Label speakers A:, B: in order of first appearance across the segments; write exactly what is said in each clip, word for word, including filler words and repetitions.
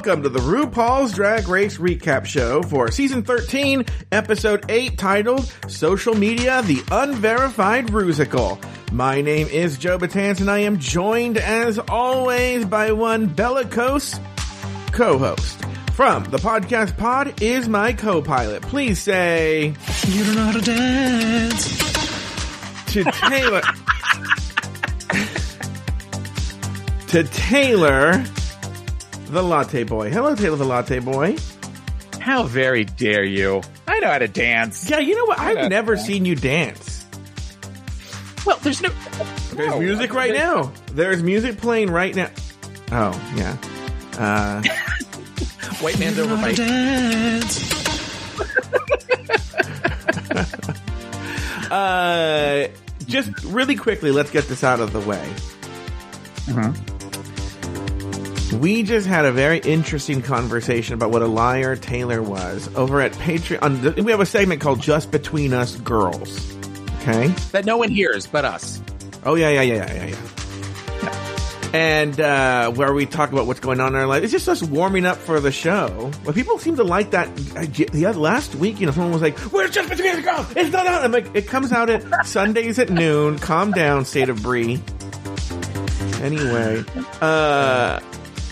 A: welcome to the RuPaul's Drag Race Recap Show for Season thirteen, Episode eight, titled Social Media, the Unverified Rusical. My name is Joe Batance, and I am joined, as always, by one bellicose co-host. From the podcast pod is my co-pilot. Please say...
B: You don't know how to dance.
A: To Taylor... to Taylor... the Latte Boy. Hello, Taylor the Latte Boy.
B: How very dare you. I know how to dance.
A: Yeah, you know what? I've never
B: dance.
A: seen you dance.
B: Well, there's no...
A: There's
B: no,
A: music right now. There's music playing right now. Oh, yeah. Uh...
B: White man's over my... dance.
A: uh, just really quickly, let's get this out of the way.
B: Mm-hmm.
A: We just had a very interesting conversation about what a liar Taylor was over at Patreon. We have a segment called Just Between Us Girls. Okay?
B: That no one hears but us.
A: Oh, yeah, yeah, yeah, yeah, yeah, yeah. And uh, where we talk about what's going on in our life. It's just us warming up for the show. But people seem to like that. The other, last week, you know, someone was like, "We're Just Between Us Girls! It's not out!" I'm like, it comes out at Sundays at noon. Calm down, State of Bree. Anyway. Uh...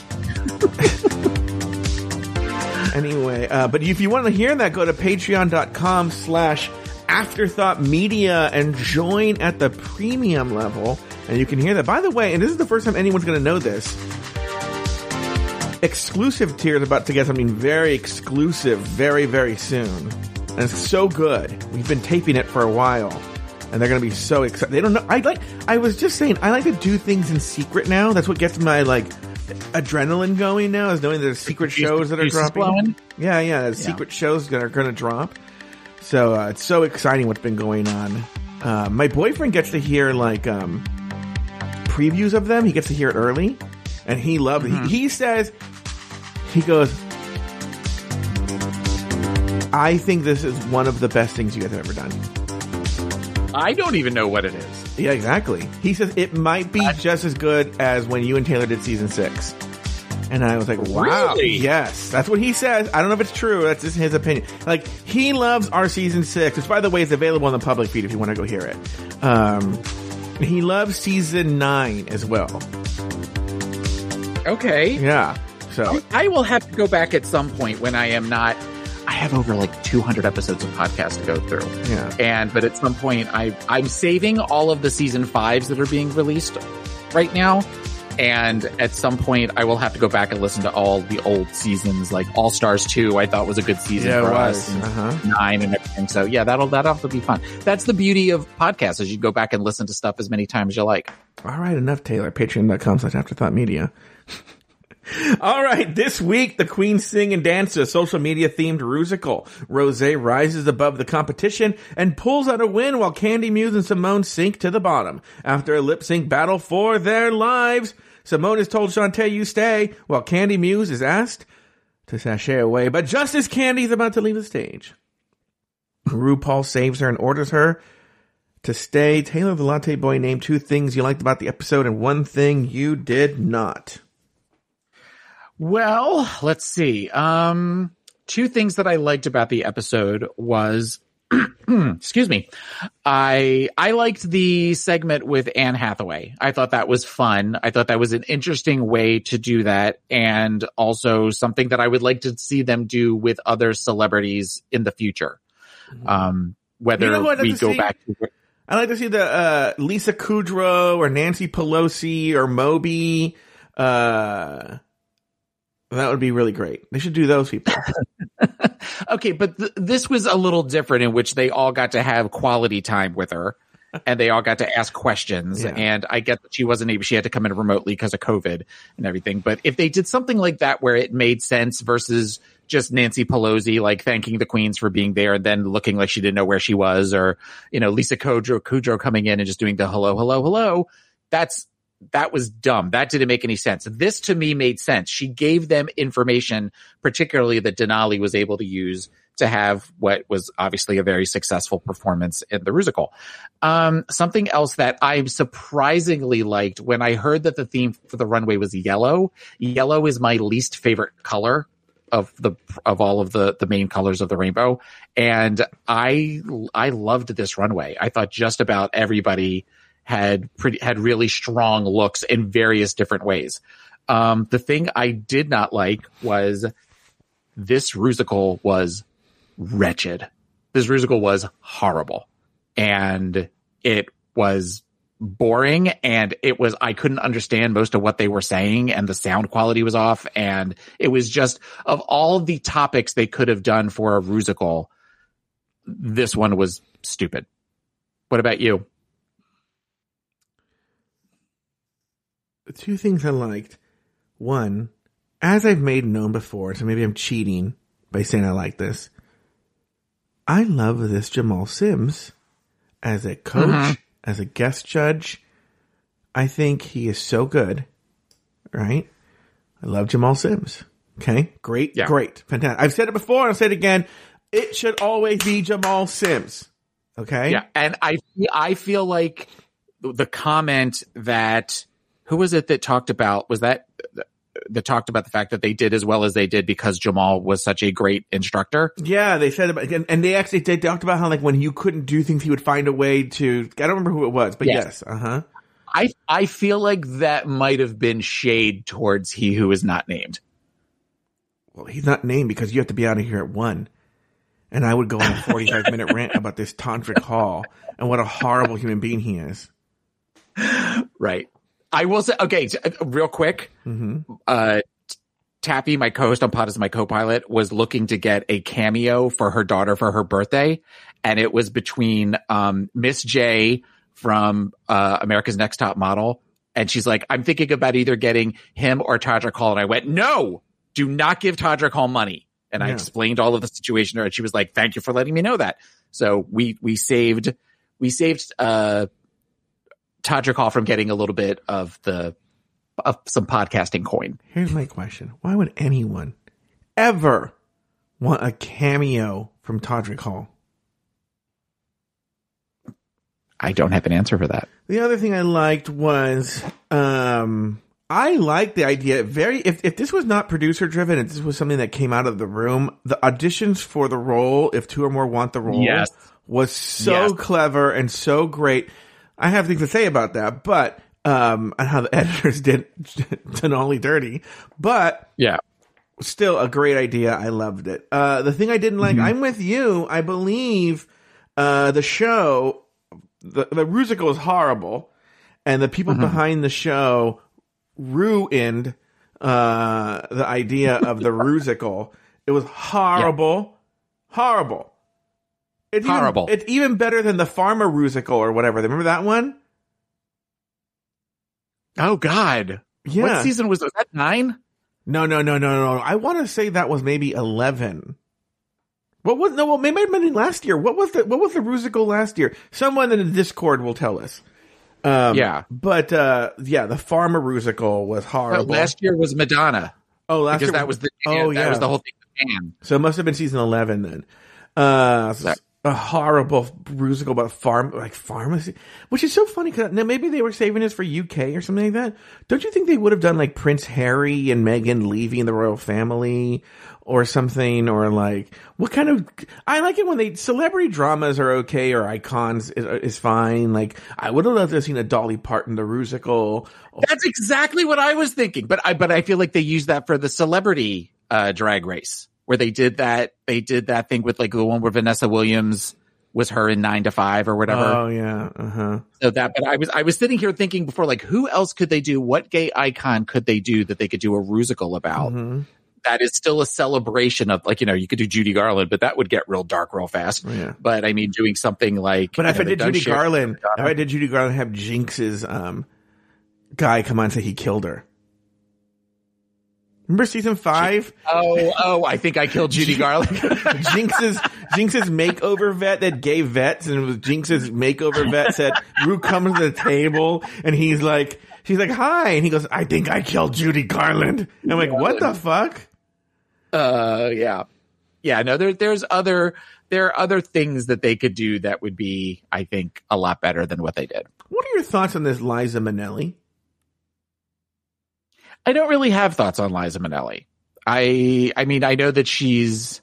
A: anyway, uh, but if you want to hear that, go to patreon.com slash afterthought media and join at the premium level, and you can hear that. By the way, and this is the first time anyone's going to know this, exclusive tiers about to get something very exclusive very, very soon. And it's so good. We've been taping it for a while, and they're going to be so excited. They don't know. I like, I was just saying, I like to do things in secret now. That's what gets my, like, adrenaline going now, is knowing there's secret shows that are dropping. Blowing. Yeah, yeah, there's yeah. secret shows that are going to drop. So uh, it's so exciting what's been going on. Uh, my boyfriend gets to hear like um, previews of them. He gets to hear it early, and he loves it. Mm-hmm. He, he says, he goes, "I think this is one of the best things you guys have ever done."
B: I don't even know what it is.
A: Yeah, exactly. He says it might be just as good as when you and Taylor did season six. And I was like, wow.
B: Really?
A: Yes. That's what he says. I don't know if it's true. That's just his opinion. Like, he loves our season six, which, by the way, is available on the public feed if you want to go hear it. Um, he loves season nine as well.
B: Okay.
A: Yeah. So
B: I, I will have to go back at some point when I am not... I have over like two hundred episodes of podcasts to go through.
A: Yeah.
B: And, but at some point, I, I'm saving all of the season fives that are being released right now. And at some point, I will have to go back and listen to all the old seasons, like All Stars two, I thought was a good season
A: yeah,
B: for
A: it was.
B: us. And
A: uh-huh.
B: Nine and everything. So yeah, that'll, that'll have to be fun. That's the beauty of podcasts, is you go back and listen to stuff as many times as you like.
A: All right, enough, Taylor. Patreon.com slash Afterthought Media. All right, this week, the Queens sing and dance a social media themed rusical. Rosé rises above the competition and pulls out a win while Candy Muse and Simone sink to the bottom. After a lip sync battle for their lives, Simone is told Shantae, "You stay," while Candy Muse is asked to sashay away. But just as Candy is about to leave the stage, RuPaul saves her and orders her to stay. Taylor the Latte Boy, named two things you liked about the episode and one thing you did not.
B: Well, let's see. Um, two things that I liked about the episode was, excuse me, I I liked the segment with Anne Hathaway. I thought that was fun. I thought that was an interesting way to do that, and also something that I would like to see them do with other celebrities in the future. Um, whether you know we go see? back to...
A: I'd like to see the uh, Lisa Kudrow or Nancy Pelosi or Moby. Uh... That would be really great. They should do those people.
B: Okay, but th- this was a little different, in which they all got to have quality time with her, and they all got to ask questions. Yeah. And I get that she wasn't able, she had to come in remotely because of COVID and everything. But if they did something like that where it made sense versus just Nancy Pelosi, like thanking the queens for being there and then looking like she didn't know where she was, or, you know, Lisa Kudrow, Kudrow coming in and just doing the hello, hello, hello. That's, That was dumb. That didn't make any sense. This to me made sense. She gave them information, particularly that Denali was able to use to have what was obviously a very successful performance in the Rusical. Um, something else that I surprisingly liked when I heard that the theme for the runway was yellow. Yellow is my least favorite color of the of all of the the main colors of the rainbow, and I I loved this runway. I thought just about everybody had pretty had really strong looks in various different ways. Um, the thing I did not like was this Rusical was wretched. This Rusical was horrible, and it was boring, and it was I couldn't understand most of what they were saying, and the sound quality was off, and it was just, of all the topics they could have done for a Rusical, this one was stupid. What about you?
A: Two things I liked. One, as I've made known before, so maybe I'm cheating by saying I like this, I love this Jamal Sims as a coach, mm-hmm. as a guest judge. I think he is so good, right? I love Jamal Sims. Okay, great, yeah. great, fantastic. I've said it before, I'll say it again. It should always be Jamal Sims. Okay?
B: Yeah, and I, I feel like the comment that, who was it that talked about, was that that talked about the fact that they did as well as they did because Jamal was such a great instructor?
A: Yeah, they said about, and, and they actually they talked about how, like, when you couldn't do things, he would find a way to, I don't remember who it was, but yes, yes uh-huh.
B: I I feel like that might have been shade towards he who is not named.
A: Well, he's not named because you have to be out of here at one. And I would go on a forty-five minute rant about this Tantric Hall and what a horrible human being he is.
B: Right. I will say, okay, t- real quick. Mm-hmm. Uh, Tappy, my co-host on Pod as my co-pilot, was looking to get a cameo for her daughter for her birthday. And it was between um, Miss J from uh, America's Next Top Model. And she's like, I'm thinking about either getting him or Todrick Hall. And I went, no, do not give Todrick Hall money. And yeah. I explained all of the situation to her, and she was like, thank you for letting me know that. So we, we saved, we saved, uh, Todrick Hall from getting a little bit of the, of some podcasting coin.
A: Here's my question. Why would anyone ever want a cameo from Todrick Hall?
B: I don't have an answer for that.
A: The other thing I liked was, um, I like the idea. Very, if, if this was not producer driven and this was something that came out of the room, the auditions for the role, if two or more want the role,
B: yes.
A: was so
B: yes.
A: clever and so great. I have things to say about that, but, um, and how the editors did Denali dirty, but
B: yeah,
A: still a great idea. I loved it. Uh, the thing I didn't like, mm-hmm. I'm with you. I believe, uh, the show, the, the Rusical is horrible, and the people mm-hmm. behind the show ruined uh the idea of the Rusical. It was horrible, yeah. horrible. It's
B: horrible.
A: Even, it's even better than the Pharma Rusical or whatever. Remember that one?
B: Oh God!
A: Yeah.
B: What season was, was that? Nine?
A: No, no, no, no, no. I want to say that was maybe eleven. What was no? Well, maybe it might have been last year. What was the What was the Rusical last year? Someone in the Discord will tell us. Um,
B: yeah,
A: but uh, yeah, the Pharma Rusical was horrible.
B: But last year was Madonna.
A: Oh, last
B: because
A: year
B: that was the oh that yeah. was the whole thing with Anne.
A: So it must have been season eleven then. Uh, so a horrible Rusical about farm like pharmacy, which is so funny because now maybe they were saving this for U K or something like that. Don't you think they would have done like Prince Harry and Meghan leaving the royal family or something, or like what kind of? I like it when they celebrity dramas are okay or icons is, is fine. Like I would have loved to have seen a Dolly Parton the Rusical.
B: That's exactly what I was thinking, but I but I feel like they used that for the celebrity uh, drag race. Where they did that, they did that thing with like the one where Vanessa Williams was her in Nine to Five or whatever.
A: Oh yeah, uh huh.
B: So that, but I was I was sitting here thinking before, like, who else could they do? What gay icon could they do that they could do a Rusical about? Mm-hmm. That is still a celebration of, like, you know, you could do Judy Garland, but that would get real dark real fast.
A: Yeah.
B: But I mean, doing something like,
A: but if
B: know,
A: I did Judy Garland, if I did Judy Garland, have Jinx's um guy come on and say he killed her. Remember season five?
B: Oh, oh, I think I killed Judy Garland.
A: Jinx's, Jinx's makeover vet that gave vets, and it was Jinx's makeover vet said, Ru comes to the table, and he's like, she's like, hi, and he goes, I think I killed Judy Garland. And I'm like, what the fuck?
B: Uh, yeah. Yeah, no, there, there's other, there are other things that they could do that would be, I think, a lot better than what they did.
A: What are your thoughts on this Liza Minnelli?
B: I don't really have thoughts on Liza Minnelli. I, I mean, I know that she's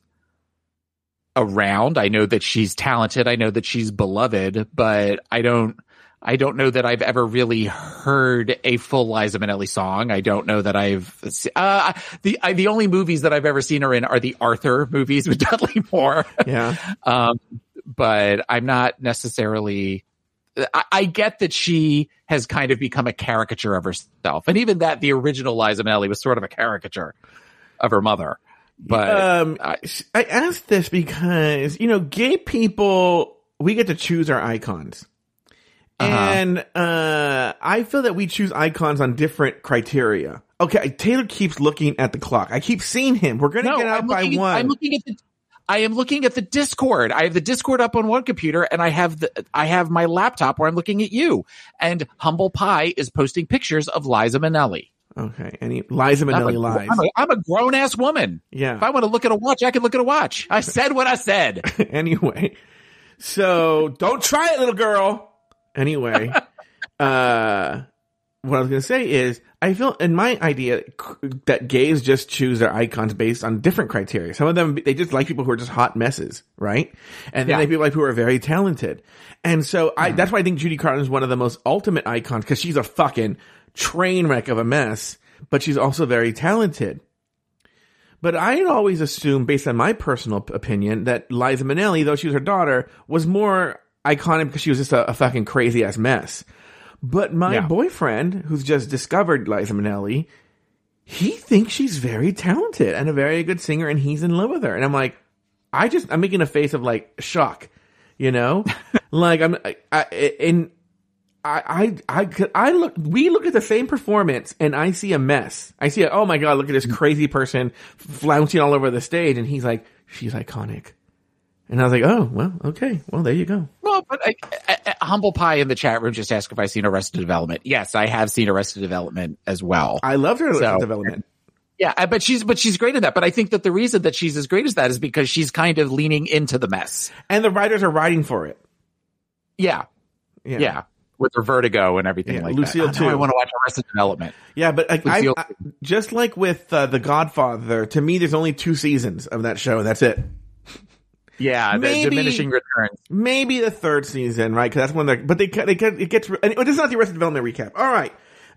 B: around. I know that she's talented. I know that she's beloved, but I don't, I don't know that I've ever really heard a full Liza Minnelli song. I don't know that I've, uh, the, I, the only movies that I've ever seen her in are the Arthur movies with Dudley Moore.
A: Yeah.
B: um, but I'm not necessarily, I, I get that she has kind of become a caricature of herself. And even that the original Liza Minnelli was sort of a caricature of her mother. But
A: um, I, I asked this because, you know, gay people, we get to choose our icons. Uh-huh. And uh, I feel that we choose icons on different criteria. Okay, Taylor keeps looking at the clock. I keep seeing him. We're going to no, get out
B: I'm
A: by
B: looking,
A: one.
B: I'm looking at the I am looking at the Discord. I have the Discord up on one computer, and I have the I have my laptop where I'm looking at you. And Humble Pie is posting pictures of Liza Minnelli.
A: Okay, and he, Liza Minnelli lies.
B: I'm a, I'm a grown ass woman.
A: Yeah.
B: If I want to look at a watch, I can look at a watch. I said what I said.
A: Anyway, so don't try it, little girl. Anyway, uh, what I was going to say is, I feel in my idea that gays just choose their icons based on different criteria. Some of them, they just like people who are just hot messes, right? And then
B: yeah.
A: they people like who are very talented. And so I, mm. that's why I think Judy Garland is one of the most ultimate icons, because she's a fucking train wreck of a mess, but she's also very talented. But I had always assumed, based on my personal opinion, that Liza Minnelli, though she was her daughter, was more iconic because she was just a, a fucking crazy ass mess. But my yeah. boyfriend, who's just discovered Liza Minnelli, he thinks she's very talented and a very good singer, and he's in love with her. And I'm like, I just, I'm making a face of like shock, you know, like I'm, I, I, in, I, I, I, I look, we look at the same performance and I see a mess. I see, a, oh my God, look at this crazy person flouncing all over the stage. And he's like, she's iconic. And I was like, oh, well, okay. Well, there you go.
B: Well, but I, I, I, Humble Pie in the chat room just asked if I've seen Arrested Development. Yes, I have seen Arrested Development as well.
A: I loved her Arrested
B: so,
A: Development.
B: Yeah, I, but she's but she's great in that. But I think that the reason that she's as great as that is because she's kind of leaning into the mess.
A: And the writers are writing for it.
B: Yeah. Yeah. yeah. With her Vertigo and everything yeah, like
A: Lucille
B: that.
A: too.
B: I want to watch Arrested Development.
A: Yeah, but I, I, I, just like with uh, The Godfather, to me, there's only two seasons of that show, and that's it.
B: Yeah, maybe, the diminishing returns.
A: Maybe the third season, right? Because that's when they're, but they, they, it gets, and it, this is not the Arrested Development recap. All right.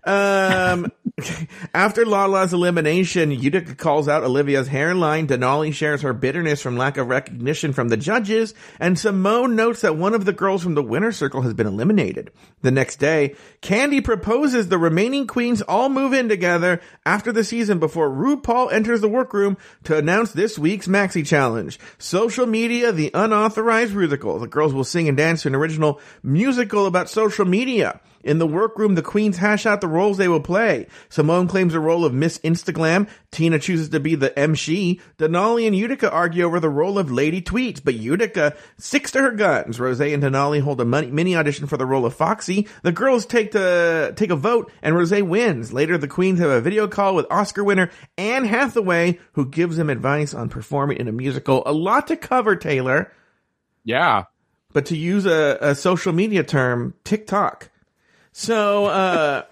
A: Um, after Lala's elimination, Utica calls out Olivia's hairline. Denali shares her bitterness from lack of recognition from the judges, and Simone notes that one of the girls from the winner's circle has been eliminated. The next day, Candy proposes the remaining queens all move in together after the season before RuPaul enters the workroom to announce this week's Maxi Challenge. Social media, the unauthorized musical. The girls will sing and dance to an original musical about social media. In the workroom, the queens hash out the roles they will play. Simone claims the role of Miss Instaglam. Tina chooses to be the M C. Denali and Utica argue over the role of Lady Tweets, but Utica sticks to her guns. Rosé and Denali hold a mini audition for the role of Foxy. The girls take to take a vote, and Rosé wins. Later, the queens have a video call with Oscar winner Anne Hathaway, who gives them advice on performing in a musical. A lot to cover, Taylor.
B: Yeah.
A: But to use a, a social media term, TikTok. So, uh,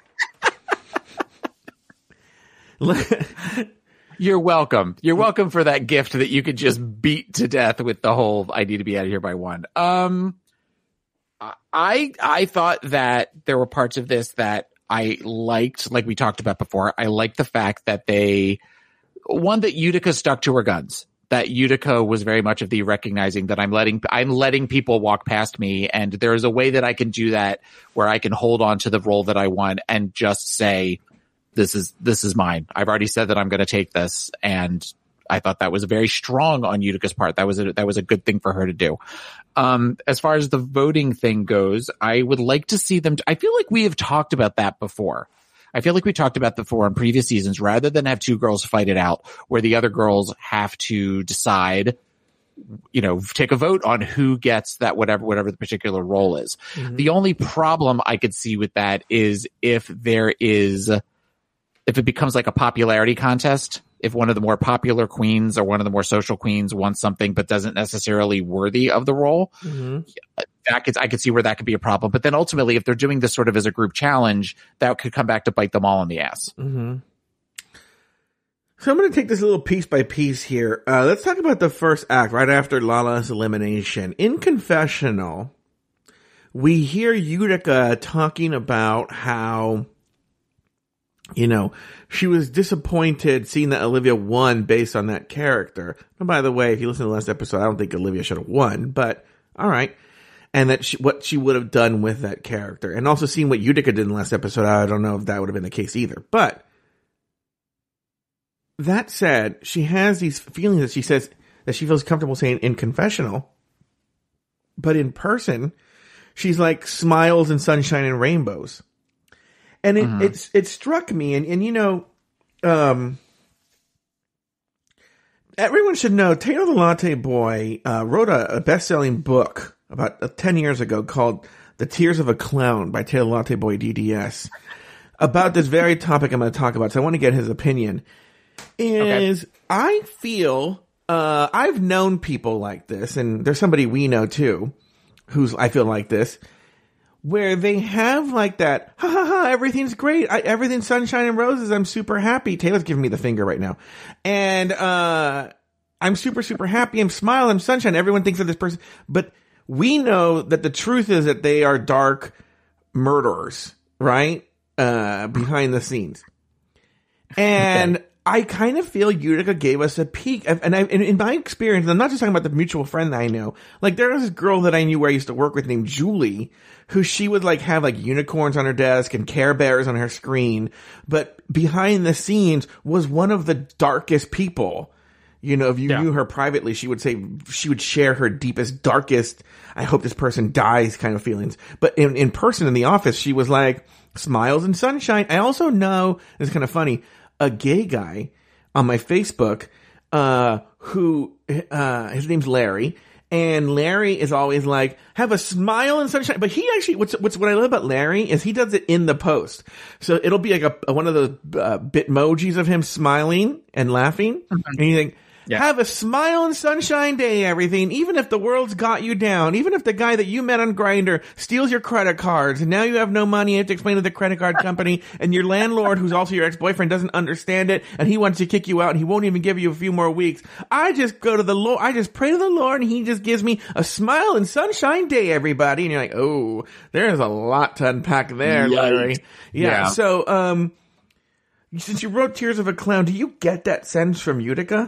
B: you're welcome. You're welcome for that gift that you could just beat to death with the whole, I need to be out of here by one. Um, I, I thought that there were parts of this that I liked, like we talked about before. I liked the fact that they, one, that Utica stuck to her guns. That Utica was very much of the recognizing that I'm letting I'm letting people walk past me, and there is a way that I can do that where I can hold on to the role that I want and just say, this is this is mine. I've already said that I'm going to take this, and I thought that was very strong on Utica's part. That was a, that was a good thing for her to do. Um, as far as the voting thing goes, I would like to see them. I feel like we have talked about that before. I feel like we talked about before on previous seasons, rather than have two girls fight it out where the other girls have to decide, you know, take a vote on who gets that, whatever, whatever the particular role is. Mm-hmm. The only problem I could see with that is if there is, if it becomes like a popularity contest, if one of the more popular queens or one of the more social queens wants something but doesn't necessarily worthy of the role, mm-hmm. that could, I could see where that could be a problem. But then ultimately, if they're doing this sort of as a group challenge, that could come back to bite them all in the ass.
A: Mm-hmm. So I'm going to take this a little piece by piece here. Uh, let's talk about the first act right after Lala's elimination. In confessional, we hear Utica talking about how, you know, she was disappointed seeing that Olivia won based on that character. And by the way, if you listen to the last episode, I don't think Olivia should have won, but all right. And that she, what she would have done with that character. And also seeing what Utica did in the last episode, I don't know if that would have been the case either. But that said, she has these feelings that she says that she feels comfortable saying in confessional, but in person, she's like smiles and sunshine and rainbows. And it, uh-huh. it's, it struck me. And, and, you know, um, everyone should know Taylor the Latte Boy, uh, wrote a, a best-selling book about uh, ten years ago called The Tears of a Clown by Taylor the Latte Boy D D S about this very topic I'm going to talk about. So I want to get his opinion. Is okay. I feel, uh, I've known people like this, and there's somebody we know too, who's, I feel like this, where they have like that, ha ha ha, everything's great, I, everything's sunshine and roses, I'm super happy. Taylor's giving me the finger right now. And, uh, I'm super, super happy, I'm smiling, I'm sunshine, everyone thinks of this person, but we know that the truth is that they are dark murderers, right? Uh, behind the scenes. And okay. I kind of feel Utica gave us a peek. And I, in my experience, I'm not just talking about the mutual friend that I know. Like, there was this girl that I knew where I used to work with named Julie, who she would like have like unicorns on her desk and Care Bears on her screen. But behind the scenes was one of the darkest people. You know, if you yeah. knew her privately, she would say, she would share her deepest, darkest, I hope this person dies kind of feelings. But in, in person in the office, she was like smiles and sunshine. I also know, it's kind of funny, a gay guy on my Facebook, uh, who, uh, his name's Larry, and Larry is always like, have a smile and sunshine. But he actually, what's, what's, what I love about Larry is he does it in the post. So it'll be like a, a one of the, uh, Bitmojis of him smiling and laughing. Mm-hmm. And you think, yeah. have a smile and sunshine day, everything. Even if the world's got you down, even if the guy that you met on Grindr steals your credit cards and now you have no money, you have to explain to the credit card company, and your landlord, who's also your ex-boyfriend, doesn't understand it, and he wants to kick you out, and he won't even give you a few more weeks. I just go to the Lord, I just pray to the Lord, and he just gives me a smile and sunshine day, everybody. And you're like, oh, there's a lot to unpack there, Yikes. Larry. Yeah, yeah. So, um, since you wrote Tears of a Clown, do you get that sense from Utica?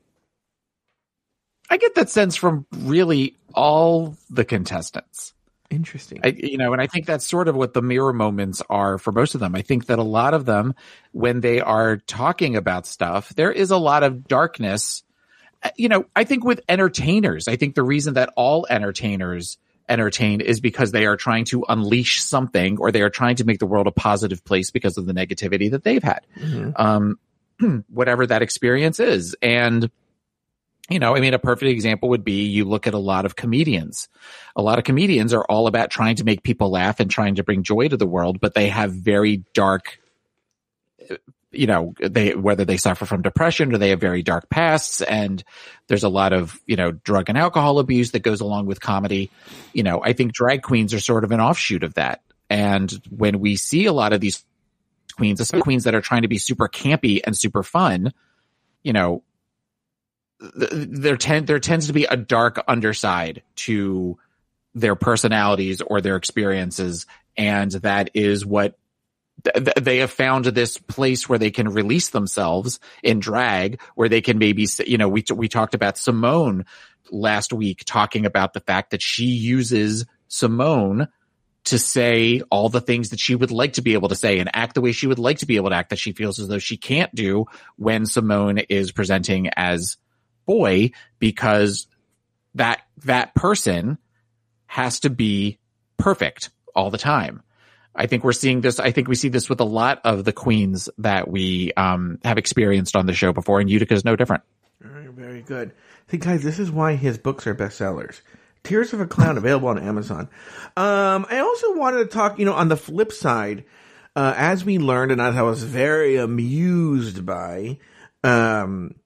B: I get that sense from really all the contestants.
A: Interesting.
B: I, you know, and I think that's sort of what the mirror moments are for most of them. I think that a lot of them, when they are talking about stuff, there is a lot of darkness. You know, I think with entertainers, I think the reason that all entertainers entertain is because they are trying to unleash something, or they are trying to make the world a positive place because of the negativity that they've had. Mm-hmm. Um, whatever that experience is. And you know, I mean, a perfect example would be you look at a lot of comedians. A lot of comedians are all about trying to make people laugh and trying to bring joy to the world, but they have very dark, you know, they, whether they suffer from depression or they have very dark pasts, and there's a lot of, you know, drug and alcohol abuse that goes along with comedy. You know, I think drag queens are sort of an offshoot of that. And when we see a lot of these queens, especially queens that are trying to be super campy and super fun, you know, there tend there tends to be a dark underside to their personalities or their experiences, and that is what th- they have found this place where they can release themselves in drag, where they can maybe, you know, we t- we talked about Simone last week, talking about the fact that she uses Simone to say all the things that she would like to be able to say and act the way she would like to be able to act, that she feels as though she can't do when Simone is presenting as boy, because that that person has to be perfect all the time. I think we're seeing this. I think we see this with a lot of the queens that we um, have experienced on the show before, and Utica is no different.
A: All right, very good. See, guys, this is why his books are bestsellers. Tears of a Clown, available on Amazon. Um, I also wanted to talk, you know, on the flip side, uh, as we learned, and as I was very amused by, um,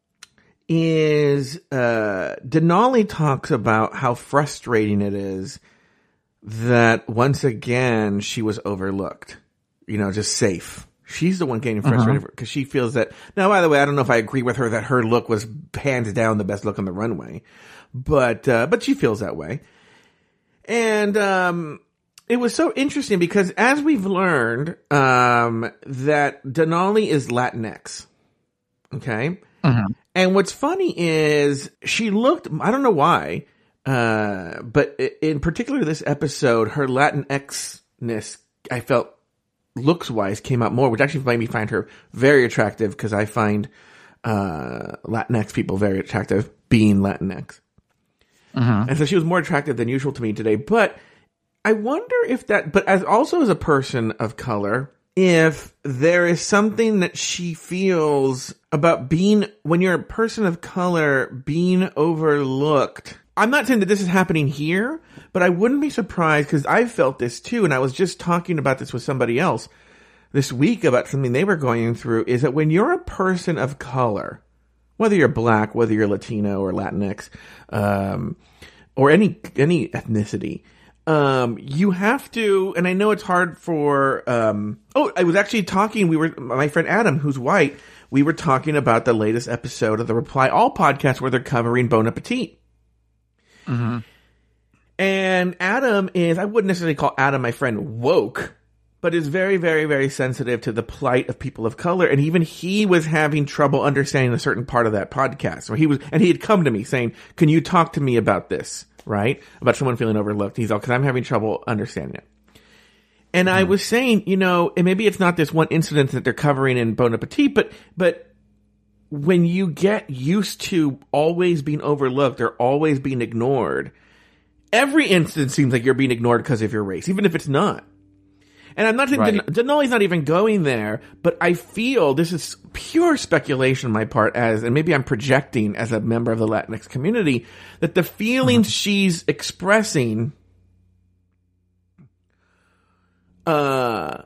A: is uh, Denali talks about how frustrating it is that once again she was overlooked. You know, just safe. She's the one getting frustrated because uh-huh. she feels that. Now, by the way, I don't know if I agree with her that her look was hands down the best look on the runway, but uh, but she feels that way. And um, it was so interesting because as we've learned um, that Denali is Latinx, okay. Uh-huh. And what's funny is she looked. I don't know why, uh, but in particular this episode, her Latinx-ness I felt. Looks wise came out more, which actually made me find her very attractive because I find uh, Latinx people very attractive being Latinx. Uh-huh. And so she was more attractive than usual to me today. But I wonder if that, but as also as a person of color, if there is something that she feels about being, when you're a person of color, being overlooked. I'm not saying that this is happening here, but I wouldn't be surprised because I felt this too. And I was just talking about this with somebody else this week about something they were going through is that when you're a person of color, whether you're black, whether you're Latino or Latinx, um, or any, any ethnicity, um, you have to, and I know it's hard for, um, oh, I was actually talking, we were, my friend Adam, who's white, we were talking about the latest episode of the Reply All podcast where they're covering Bon Appetit. Mm-hmm. And Adam is, I wouldn't necessarily call Adam, my friend, woke, but is very, very, very sensitive to the plight of people of color. And even he was having trouble understanding a certain part of that podcast where he was, and he had come to me saying, can you talk to me about this? Right? About someone feeling overlooked. He's all, cause I'm having trouble understanding it. And mm-hmm. I was saying, you know, and maybe it's not this one incident that they're covering in Bon Appetit, but, but, when you get used to always being overlooked or always being ignored, every instance seems like you're being ignored because of your race, even if it's not. And I'm not saying right. Den- Denali's not even going there, but I feel this is pure speculation on my part as, and maybe I'm projecting as a member of the Latinx community, that the feelings mm-hmm. she's expressing uh,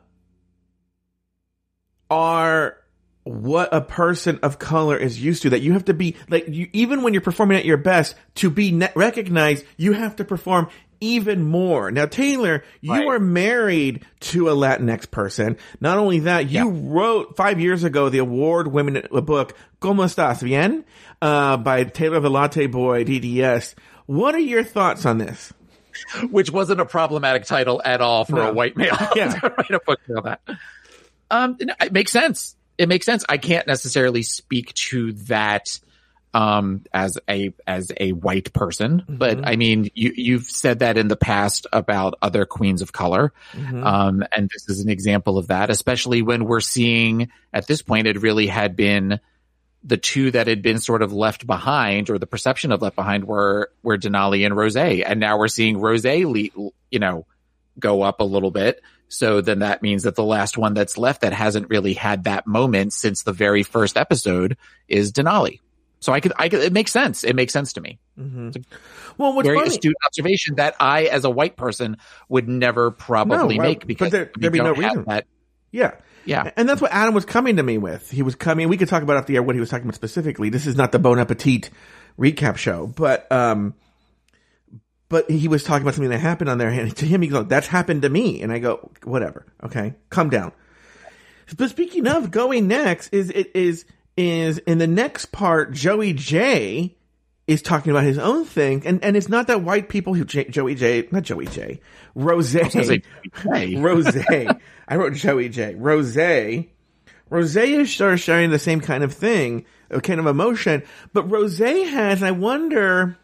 A: are what a person of color is used to, that you have to be like, you, even when you're performing at your best, to be ne- recognized, you have to perform even more. Now, Taylor, you right. are married to a Latinx person. Not only that, you yeah. wrote five years ago the award-winning book, ¿Cómo estás? Bien? Uh, by Taylor the Latte Boy, D D S. What are your thoughts on this?
B: Which wasn't a problematic title at all for no. a white male
A: yeah.
B: to write a book about that. Um, it makes sense. It makes sense. I can't necessarily speak to that um, as a as a white person, mm-hmm. but I mean, you you've said that in the past about other queens of color, mm-hmm. um, and this is an example of that. Especially when we're seeing at this point, it really had been the two that had been sort of left behind, or the perception of left behind, were were Denali and Rosé, and now we're seeing Rosé, le- you know, go up a little bit. So then that means that the last one that's left that hasn't really had that moment since the very first episode is Denali. So I could, I could, it makes sense. It makes sense to me. Mm-hmm. It's a well, what's very funny, astute observation that I, as a white person, would never probably no, make because
A: there, there'd be no reason.
B: That.
A: Yeah.
B: Yeah.
A: And that's what Adam was coming to me with. He was coming, we could talk about off the air what he was talking about specifically. This is not the Bon Appetit recap show, but, um, But he was talking about something that happened on there, and to him, he goes, that's happened to me. And I go, whatever. Okay. Calm down. But speaking of going next is, it is, is in the next part, Joey J is talking about his own thing. And, and it's not that white people who, J, Joey J, not Joey J, Rosé. Rosé. I wrote Joey J. Rosé. Rosé is sort of sharing the same kind of thing, a kind of emotion. But Rosé has, I wonder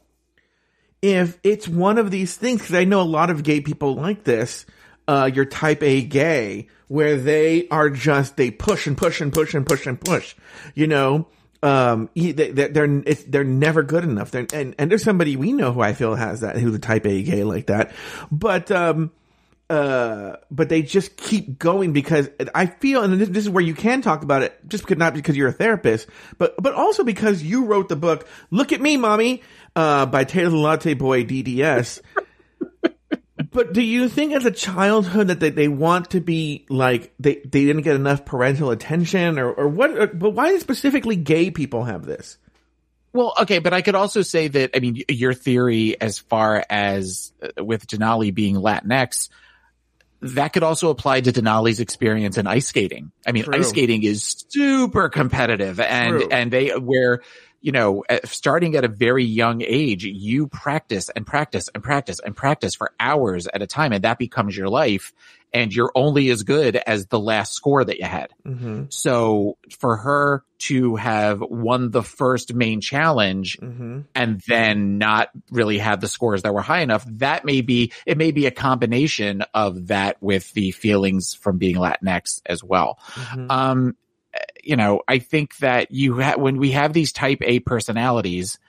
A: if it's one of these things, because I know a lot of gay people like this, uh, you're type A gay, where they are just, they push and push and push and push and push, you know, um, they, they're, it's, they're never good enough. They're, and, and there's somebody we know who I feel has that, who's a type A gay like that. But, um, uh, but they just keep going because I feel, and this, this is where you can talk about it, just because, not because you're a therapist, but, but also because you wrote the book, Look at Me, Mommy, uh, by Taylor the Latte Boy, D D S. But But do you think as a childhood that they, they want to be like, they, they didn't get enough parental attention or, or what, or, but why do specifically gay people have this?
B: Well, okay, but I could also say that, I mean, your theory as far as uh, with Denali being Latinx, that could also apply to Denali's experience in ice skating. I mean, True. ice skating is super competitive and, True. and they, where, you know, starting at a very young age, you practice and practice and practice and practice for hours at a time, and that becomes your life. And you're only as good as the last score that you had. Mm-hmm. So for her to have won the first main challenge mm-hmm. and then not really have the scores that were high enough, that may be, it may be a combination of that with the feelings from being Latinx as well. Mm-hmm. Um, you know, I think that you ha- when we have these type A personalities,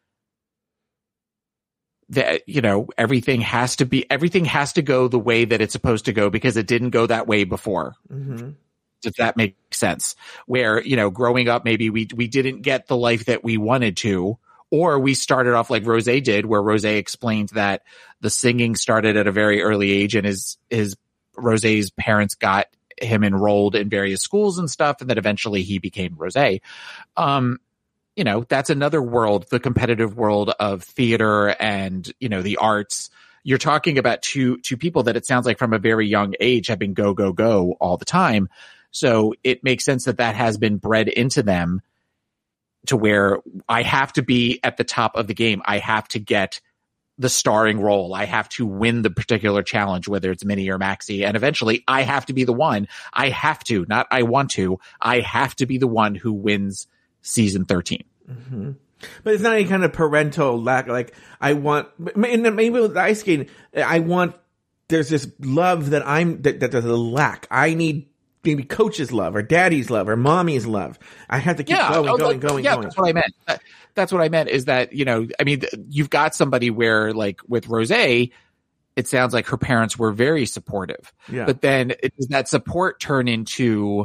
B: that, you know, everything has to be, everything has to go the way that it's supposed to go because it didn't go that way before. Mm-hmm. Does that make sense? Where, you know, growing up, maybe we, we didn't get the life that we wanted to, or we started off like Rosé did, where Rosé explained that the singing started at a very early age and his, his Rosé's parents got him enrolled in various schools and stuff. And then eventually he became Rosé. Um, You know, that's another world, the competitive world of theater and, you know, the arts. You're talking about two, two people that it sounds like from a very young age have been go, go, go all the time. So it makes sense that that has been bred into them to where I have to be at the top of the game. I have to get the starring role. I have to win the particular challenge, whether it's Minnie or Maxie. And eventually I have to be the one. I have to, not I want to. I have to be the one who wins season thirteen.
A: Mm-hmm. But it's not any kind of parental lack. Like I want, maybe with ice skating, I want, there's this love that I'm, that, that there's a lack. I need maybe coach's love or daddy's love or mommy's love. I have to keep
B: yeah,
A: going,
B: oh,
A: going,
B: like,
A: going,
B: yeah,
A: going.
B: That's what I meant. That, that's what I meant is that, you know, I mean, you've got somebody where like with Rosé, it sounds like her parents were very supportive, yeah. but then it, does that support turn into,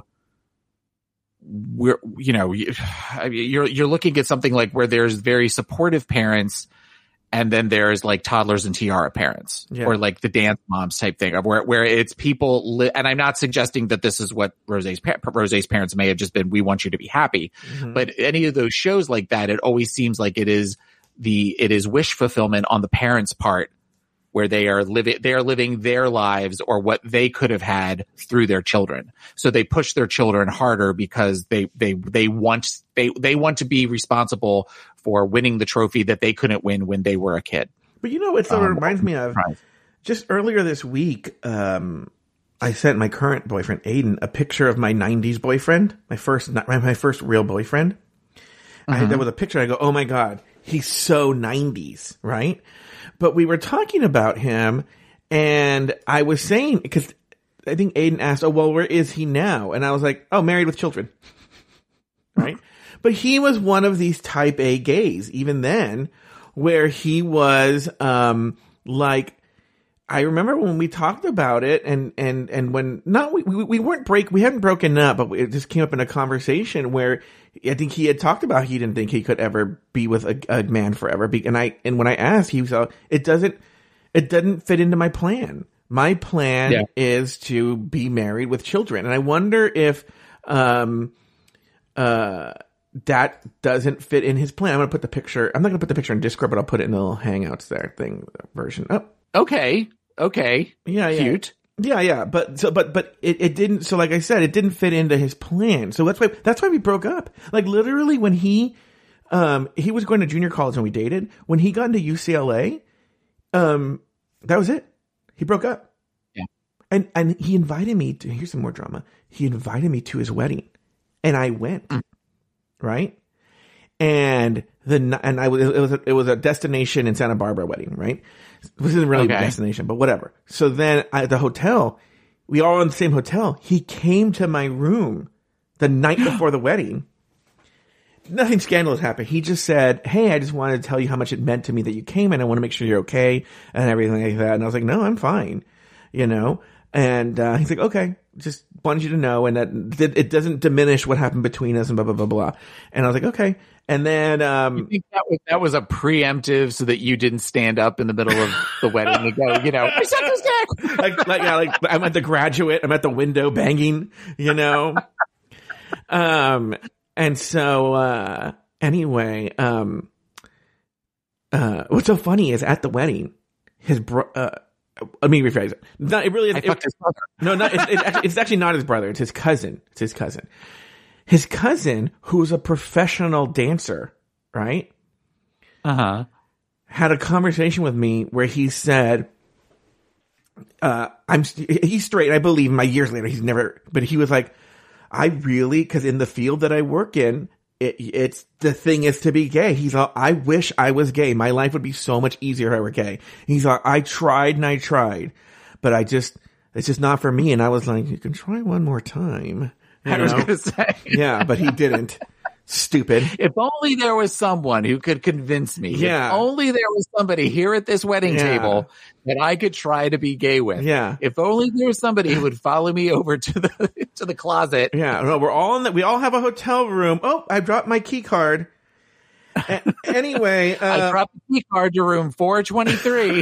B: we're, you know, you're, you're looking at something like where there's very supportive parents and then there's like toddlers and tiara parents yeah. or like the dance moms type thing of where, where it's people li- and I'm not suggesting that this is what Rosé's, pa- Rosé's parents may have just been, we want you to be happy, mm-hmm. but any of those shows like that, it always seems like it is the, it is wish fulfillment on the parents' part where they are living, they are living their lives or what they could have had through their children. So they push their children harder because they, they, they want, they, they want to be responsible for winning the trophy that they couldn't win when they were a kid.
A: But you know, it sort of um, reminds me of right. just earlier this week. Um, I sent my current boyfriend, Aiden, a picture of my nineties boyfriend, my first, my first real boyfriend. Mm-hmm. I, there was a picture. I go, oh my God, he's so nineties, right? But we were talking about him, and I was saying, because I think Aiden asked, oh, well, where is he now? And I was like, oh, married with children. Right? But he was one of these type A gays, even then, where he was, um, like, I remember when we talked about it and, and, and when, not, we, we, we weren't break, we hadn't broken up, but it just came up in a conversation where I think he had talked about he didn't think he could ever be with a, a man forever. And I, and when I asked, he was, uh, it doesn't, it doesn't fit into my plan. My plan yeah. is to be married with children. And I wonder if, um, uh, that doesn't fit in his plan. I'm going to put the picture, I'm not going to put the picture in Discord, but I'll put it in the little Hangouts there thing version. Oh,
B: okay. Okay.
A: Yeah. Yeah.
B: Cute.
A: Yeah, yeah, but so, but, but it, it didn't. So, like I said, it didn't fit into his plan. So that's why that's why we broke up. Like literally, when he, um, he was going to junior college and we dated. When he got into U C L A, um, that was it. He broke up.
B: Yeah,
A: and and he invited me to. Here's some more drama. He invited me to his wedding, and I went. Mm. Right, and the and I was it was a, it was a destination in Santa Barbara wedding. Right. This isn't really okay. a destination, but whatever. So then at the hotel, we all in the same hotel. He came to my room the night before the wedding. Nothing scandalous happened. He just said, hey, I just wanted to tell you how much it meant to me that you came and I want to make sure you're okay and everything like that. And I was like, no, I'm fine. You know? And uh, he's like, okay, just wanted you to know. And that it doesn't diminish what happened between us and blah, blah, blah, blah. And I was like, okay. And then, um,
B: you think that was, that was a preemptive so that you didn't stand up in the middle of the wedding and go, you know, I suck his dick.
A: like, like, yeah, like I'm at the graduate, I'm at the window banging, you know? um, and so, uh, anyway, um, uh, what's so funny is at the wedding, his bro, uh, let me rephrase it. Not, it really is.
B: I
A: it,
B: fucked his brother.
A: No, not, it's, it's, actually, it's actually not his brother. It's his cousin. It's his cousin. His cousin, who's a professional dancer, right?
B: Uh-huh.
A: Had a conversation with me where he said, uh, I'm, he's straight. I believe him. My years later, he's never, but he was like, I really, cause in the field that I work in, it, it's, the thing is to be gay. He's like, I wish I was gay. My life would be so much easier if I were gay. He's like, I tried and I tried, but I just, it's just not for me. And I was like, you can try one more time. You
B: I was
A: know?
B: going to say.
A: Yeah, but he didn't. Stupid.
B: If only there was someone who could convince me.
A: Yeah.
B: If only there was somebody here at this wedding
A: Yeah.
B: table that I could try to be gay with.
A: Yeah.
B: If only there was somebody who would follow me over to the to the closet.
A: Yeah. No, we're all in the, we all have a hotel room. Oh, I dropped my key card. A- anyway. Uh,
B: I dropped the key card to room four twenty-three.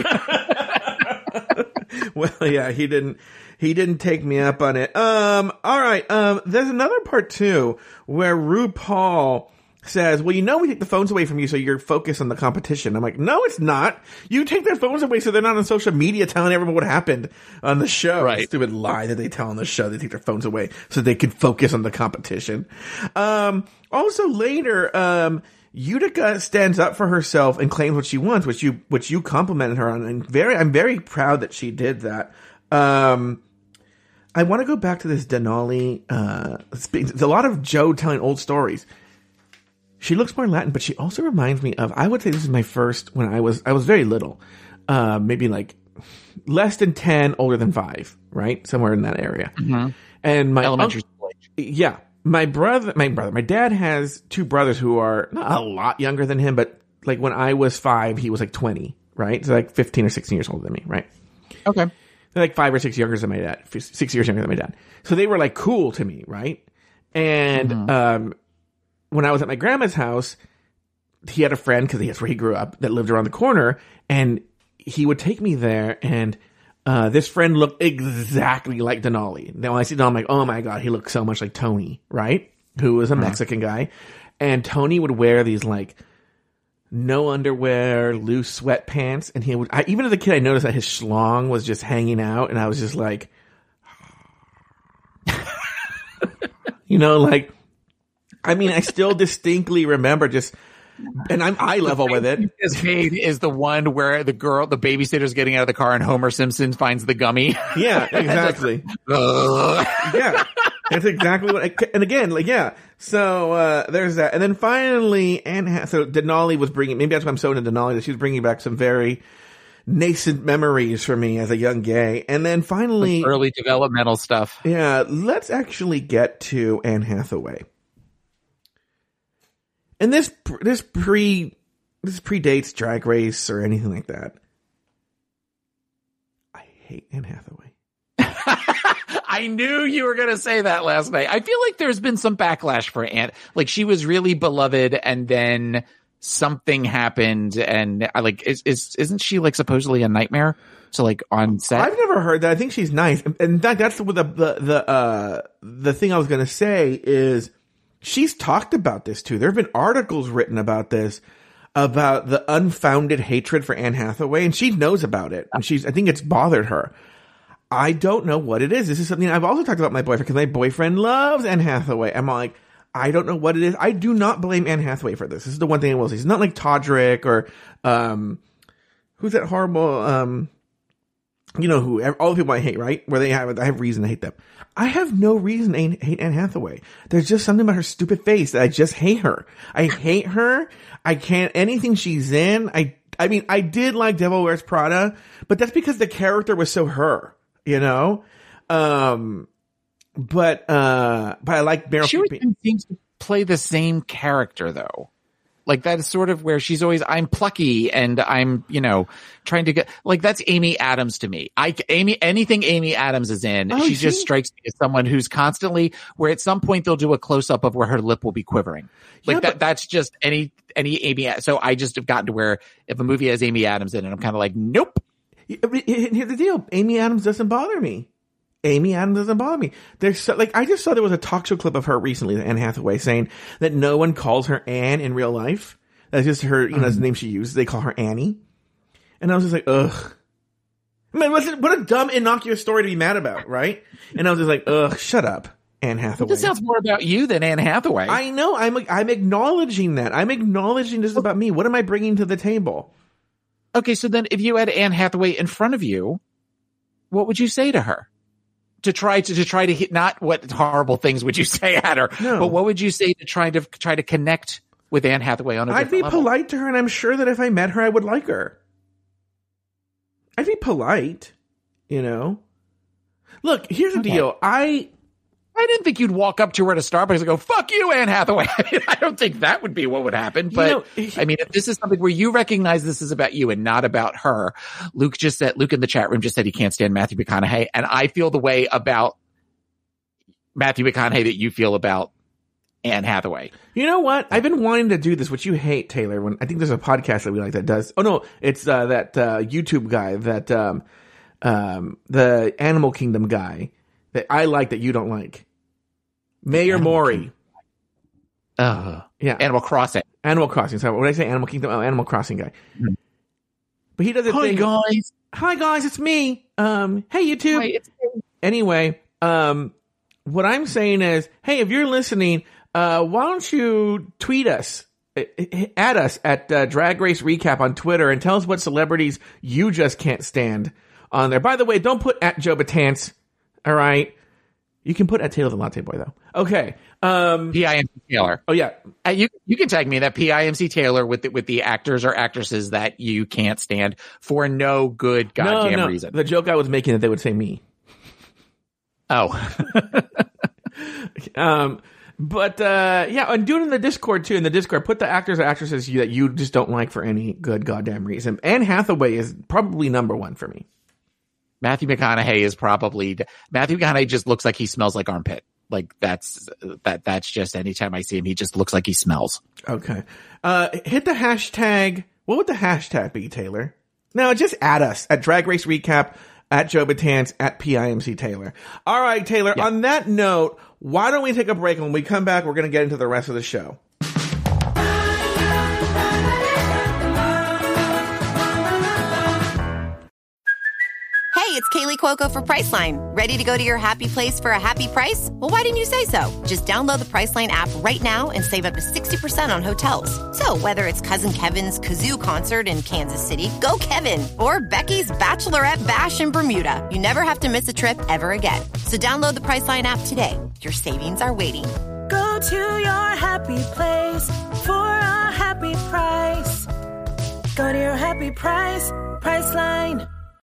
A: Well, yeah, he didn't, he didn't take me up on it. Um, all right. Um, there's another part too where RuPaul says, well, you know, we take the phones away from you so you're focused on the competition. I'm like, no, it's not. You take their phones away so they're not on social media telling everyone what happened on the show.
B: Right.
A: Stupid lie that they tell on the show. They take their phones away so they can focus on the competition. Um, also later, um, Utica stands up for herself and claims what she wants, which you, which you complimented her on. And very, I'm very proud that she did that. Um, I want to go back to this Denali, uh, there's a lot of Joe telling old stories. She looks more Latin, but she also reminds me of, I would say this is my first when I was, I was very little, uh, maybe like less than ten, older than five, right? Somewhere in that area.
B: Mm-hmm.
A: And my
B: elementary
A: school
B: age.
A: Yeah. My brother, my brother, my dad has two brothers who are not a lot younger than him, but like when I was five, he was like twenty, right? So like fifteen or sixteen years older than me, right?
B: Okay.
A: They're like five or six younger than my dad, six years younger than my dad. So they were like cool to me, right? And, mm-hmm. um, when I was at my grandma's house, he had a friend, cause that's where he grew up, that lived around the corner, and he would take me there, and Uh, this friend looked exactly like Denali. Now when I see Denali, I'm like, oh my God, he looks so much like Tony, right? Who was a Mexican guy. And Tony would wear these like no underwear, loose sweatpants. And he would, I, even as a kid, I noticed that his schlong was just hanging out. And I was just like, you know, like, I mean, I still distinctly remember just, and I'm eye level with it.
B: This made is the one where the girl, the babysitter's getting out of the car and Homer Simpson finds the gummy.
A: Yeah, exactly. Yeah, that's exactly what. I, and again, like, yeah. So uh there's that, and then finally, Anne. Ha- so Denali was bringing. Maybe that's why I'm so into Denali. That she was bringing back some very nascent memories for me as a young gay. And then finally,
B: like early developmental stuff.
A: Yeah, let's actually get to Anne Hathaway. And this this pre this predates Drag Race or anything like that. I hate Anne Hathaway.
B: I knew you were going to say that last night. I feel like there's been some backlash for Anne. Like she was really beloved, and then something happened, and I like is is isn't she like supposedly a nightmare? So like on set,
A: I've never heard that. I think she's nice, and in fact, that's the the the uh the thing I was going to say is. She's talked about this too. There have been articles written about this, about the unfounded hatred for Anne Hathaway, and she knows about it. And she's, I think it's bothered her. I don't know what it is. This is something I've also talked about with my boyfriend, because my boyfriend loves Anne Hathaway. I'm like, I don't know what it is. I do not blame Anne Hathaway for this. This is the one thing I will say. It's not like Todrick or, um, who's that horrible, um, you know who, all the people I hate, right? Where they have, I have reason to hate them. I have no reason to hate Anne Hathaway. There's just something about her stupid face that I just hate her. I hate her. I can't, anything she's in. I, I mean, I did like Devil Wears Prada, but that's because the character was so her, you know? Um, but, uh, but I like Meryl
B: She
A: Streep.
B: seems to play the same character though. Like that is sort of where she's always, I'm plucky and I'm, you know, trying to get, like that's Amy Adams to me. I, Amy, anything Amy Adams is in, oh, she, she just strikes me as someone who's constantly, where at some point they'll do a close up of where her lip will be quivering. Like yeah, that, but, that's just any, any Amy. So I just have gotten to where if a movie has Amy Adams in it, I'm kind of like, nope.
A: Here's the deal. Amy Adams doesn't bother me. Amy Adams doesn't bother me. There's so, like, I just saw there was a talk show clip of her recently, Anne Hathaway, saying that no one calls her Anne in real life. That's just her, you know, mm-hmm. that's the name she uses. They call her Annie. And I was just like, ugh. Man, what's it, what a dumb, innocuous story to be mad about, right? And I was just like, ugh, shut up, Anne Hathaway.
B: This sounds more about you than Anne Hathaway.
A: I know. I'm, I'm acknowledging that. I'm acknowledging this is about me. What am I bringing to the table?
B: Okay, so then if you had Anne Hathaway in front of you, what would you say to her? To try to, to try to hit, not what horrible things would you say at her, no. but what would you say to try to try to connect with Anne Hathaway on a
A: I'd
B: different
A: be
B: level?
A: polite to her, and I'm sure that if I met her, I would like her. I'd be polite, you know? Look, here's the okay. deal. I
B: I didn't think you'd walk up to her at a Starbucks and go, fuck you, Anne Hathaway. I mean, I don't think that would be what would happen. But, you know, I mean, if this is something where you recognize this is about you and not about her, Luke just said, Luke in the chat room just said he can't stand Matthew McConaughey. And I feel the way about Matthew McConaughey that you feel about Anne Hathaway.
A: You know what? I've been wanting to do this, which you hate, Taylor. When I think there's a podcast that we like that does. Oh, no, it's uh, that uh, YouTube guy, that um, um, the Animal Kingdom guy that I like that you don't like. Mayor Mori.
B: Uh, yeah. Animal Crossing.
A: Animal Crossing. So when I say Animal Kingdom, oh, Animal Crossing guy. Mm-hmm. But he does a
B: Hi,
A: thing.
B: Hi, guys.
A: Hi, guys. It's me. Um, hey, YouTube. Hi, it's me. Anyway, um, what I'm saying is, hey, if you're listening, uh, why don't you tweet us, at us at uh, Drag Race Recap on Twitter and tell us what celebrities you just can't stand on there. By the way, don't put at Joe Batance. All right. You can put at Taylor the Latte Boy, though. Okay. Um,
B: P I M C Taylor.
A: Oh, yeah.
B: Uh, you you can tag me that P I M C Taylor with the, with the actors or actresses that you can't stand for no good goddamn
A: no, no.
B: reason.
A: The joke I was making that they would say me.
B: Oh.
A: um, but, uh, yeah, and do it in the Discord, too. In the Discord, put the actors or actresses you, that you just don't like for any good goddamn reason. Anne Hathaway is probably number one for me.
B: Matthew McConaughey is probably Matthew McConaughey just looks like he smells like armpit. Like that's that that's just anytime I see him, he just looks like he smells.
A: Okay. Uh, hit the hashtag. What would the hashtag be, Taylor? No, just add us at Drag Race Recap, at Joe Batance, at P I M C Taylor. All right, Taylor. Yeah. On that note, why don't we take a break? When we come back, we're going to get into the rest of the show.
C: It's Kaylee Cuoco for Priceline. Ready to go to your happy place for a happy price? Well, why didn't you say so? Just download the Priceline app right now and save up to sixty percent on hotels. So whether it's Cousin Kevin's Kazoo Concert in Kansas City, go Kevin, or Becky's Bachelorette Bash in Bermuda, you never have to miss a trip ever again. So download the Priceline app today. Your savings are waiting.
D: Go to your happy place for a happy price. Go to your happy price, Priceline.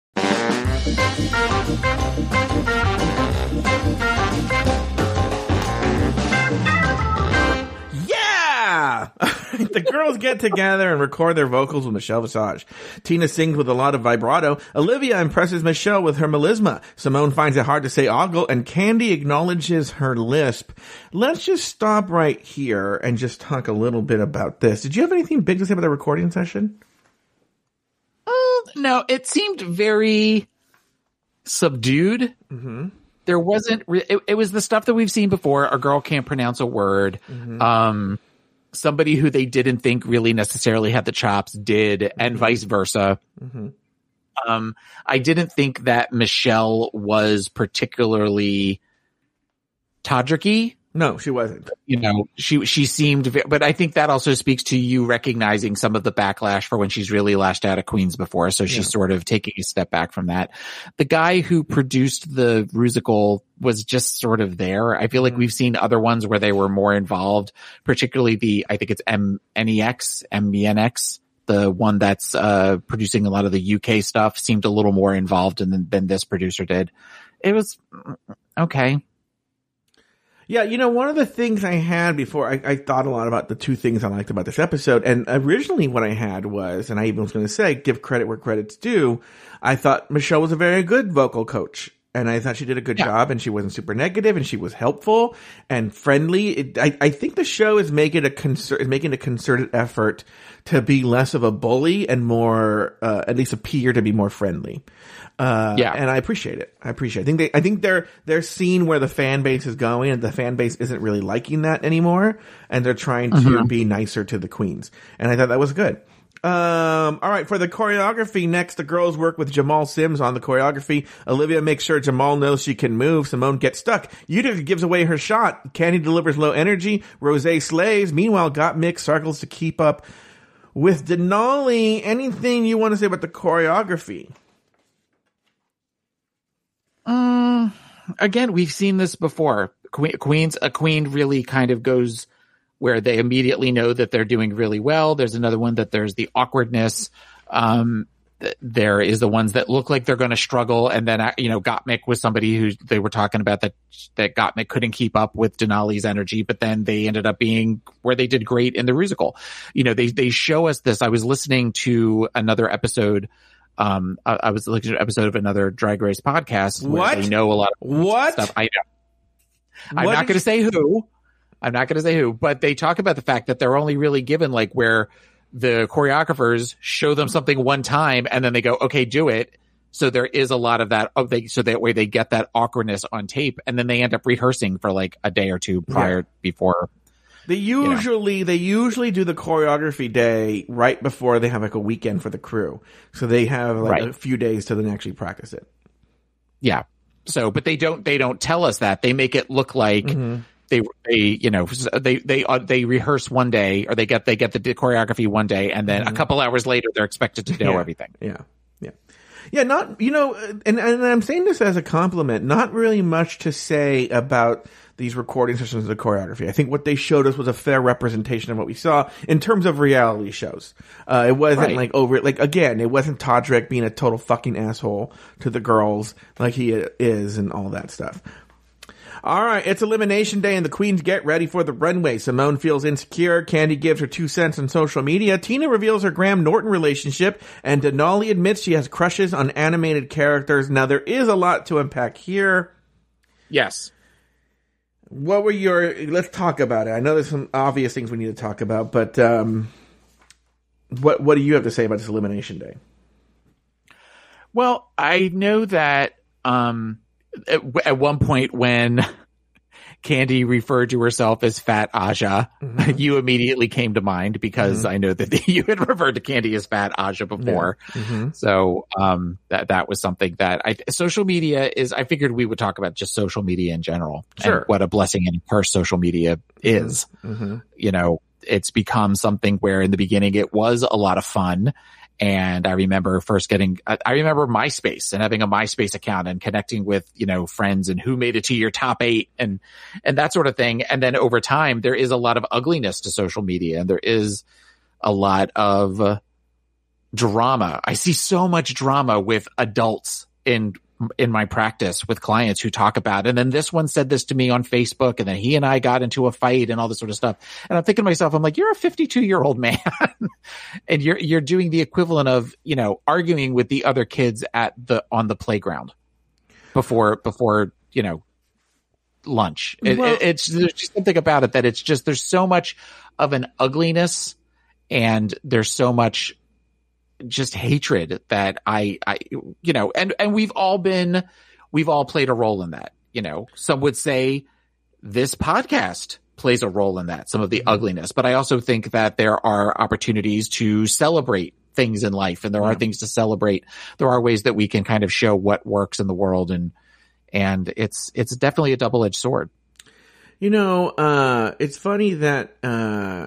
A: Yeah! The girls get together and record their vocals with Michelle Visage. Tina sings with a lot of vibrato. Olivia impresses Michelle with her melisma. Simone finds it hard to say ogle, and Candy acknowledges her lisp. Let's just stop right here and just talk a little bit about this. Did you have anything big to say about the recording session?
B: Oh, no, it seemed very subdued.
A: Mm-hmm.
B: There wasn't re- it, it was the stuff that we've seen before. A girl can't pronounce a word. Mm-hmm. Um, somebody who they didn't think really necessarily had the chops did, mm-hmm. and vice versa.
A: Mm-hmm.
B: Um, I didn't think that Michelle was particularly Todrick-y.
A: No, she wasn't.
B: You know, she she seemed, but I think that also speaks to you recognizing some of the backlash for when she's really lashed out at Queens before. So she's yeah. sort of taking a step back from that. The guy who produced the Rusical was just sort of there. I feel like we've seen other ones where they were more involved, particularly the, I think it's M N E X, M E N X, the one that's uh producing a lot of the U K stuff, seemed a little more involved than, than this producer did. It was okay.
A: Yeah, you know, one of the things I had before, I, I thought a lot about the two things I liked about this episode, and originally what I had was, and I even was going to say, give credit where credit's due, I thought Michelle was a very good vocal coach. And I thought she did a good yeah. job, and she wasn't super negative, and she was helpful and friendly. It, I, I think the show is making a concer- is making a concerted effort to be less of a bully and more, uh, at least appear to be more friendly. Uh, yeah, and I appreciate it. I appreciate it. I think they, I think they're they're seeing where the fan base is going, and the fan base isn't really liking that anymore, and they're trying to mm-hmm. be nicer to the queens. And I thought that was good. Um, all right, for the choreography next, the girls work with Jamal Sims on the choreography. Olivia makes sure Jamal knows she can move. Simone gets stuck. Utica gives away her shot. Candy delivers low energy. Rosé slays. Meanwhile, Gottmik circles to keep up with Denali. Anything you want to say about the choreography?
B: Um, again, we've seen this before. Que- Queens, a queen really kind of goes where they immediately know that they're doing really well. There's another one that there's the awkwardness. Um, th- there is the ones that look like they're going to struggle. And then, you know, Gottmik was somebody who they were talking about that, that Gottmik couldn't keep up with Denali's energy, but then they ended up being where they did great in the musical. You know, they, they show us this. I was listening to another episode. Um, I, I was looking at an episode of another Drag Race podcast. Where
A: what?
B: They know a lot of
A: what?
B: stuff. I know. I'm what not going to say who. I'm not going to say who, but they talk about the fact that they're only really given like where the choreographers show them something one time and then they go, okay, do it. So there is a lot of that. Oh, they, so that way they get that awkwardness on tape and then they end up rehearsing for like a day or two prior yeah. before.
A: They usually, you know. they usually do the choreography day right before they have like a weekend for the crew. So they have like right. a few days to then actually practice it.
B: Yeah. So, but they don't, they don't tell us that. They make it look like, mm-hmm. They, they, you know, they, they, uh, they rehearse one day or they get, they get the choreography one day and then mm-hmm. a couple hours later they're expected to know
A: yeah.
B: everything.
A: Yeah. Yeah. Yeah. Not, you know, and, and I'm saying this as a compliment, not really much to say about these recording sessions of the choreography. I think what they showed us was a fair representation of what we saw in terms of reality shows. Uh, it wasn't right. like over, like again, it wasn't Todrick being a total fucking asshole to the girls like he is and all that stuff. All right, it's elimination day and the queens get ready for the runway. Simone feels insecure. Candy gives her two cents on social media. Tina reveals her Graham Norton relationship and Denali admits she has crushes on animated characters. Now there is a lot to unpack here.
B: Yes.
A: What were your, let's talk about it. I know there's some obvious things we need to talk about, but um, what what do you have to say about this elimination day?
B: Well, I know that um, at, at one point when Candy referred to herself as Fat Aja, mm-hmm. you immediately came to mind because mm-hmm. I know that you had referred to Candy as Fat Aja before. Yeah. Mm-hmm. So um, that that was something that I social media is. I figured we would talk about just social media in general.
A: Sure.
B: And what a blessing and curse social media is.
A: Mm-hmm.
B: You know, it's become something where in the beginning it was a lot of fun. And I remember first getting, I remember MySpace and having a MySpace account and connecting with, you know, friends and who made it to your top eight and, and that sort of thing. And then over time, there is a lot of ugliness to social media and there is a lot of uh, drama. I see so much drama with adults in in my practice with clients who talk about, and then this one said this to me on Facebook, and then he and I got into a fight and all this sort of stuff. And I'm thinking to myself, I'm like, you're a fifty-two year old man and you're, you're doing the equivalent of, you know, arguing with the other kids at the, on the playground before, before, you know, lunch. It, well, it, it's, there's just something about it that it's just, there's so much of an ugliness and there's so much just hatred that I, I, you know, and, and we've all been, we've all played a role in that. You know, some would say this podcast plays a role in that, some of the mm-hmm. ugliness, but I also think that there are opportunities to celebrate things in life and there yeah. are things to celebrate. There are ways that we can kind of show what works in the world and, and it's, it's definitely a double-edged sword.
A: You know, uh, it's funny that, uh,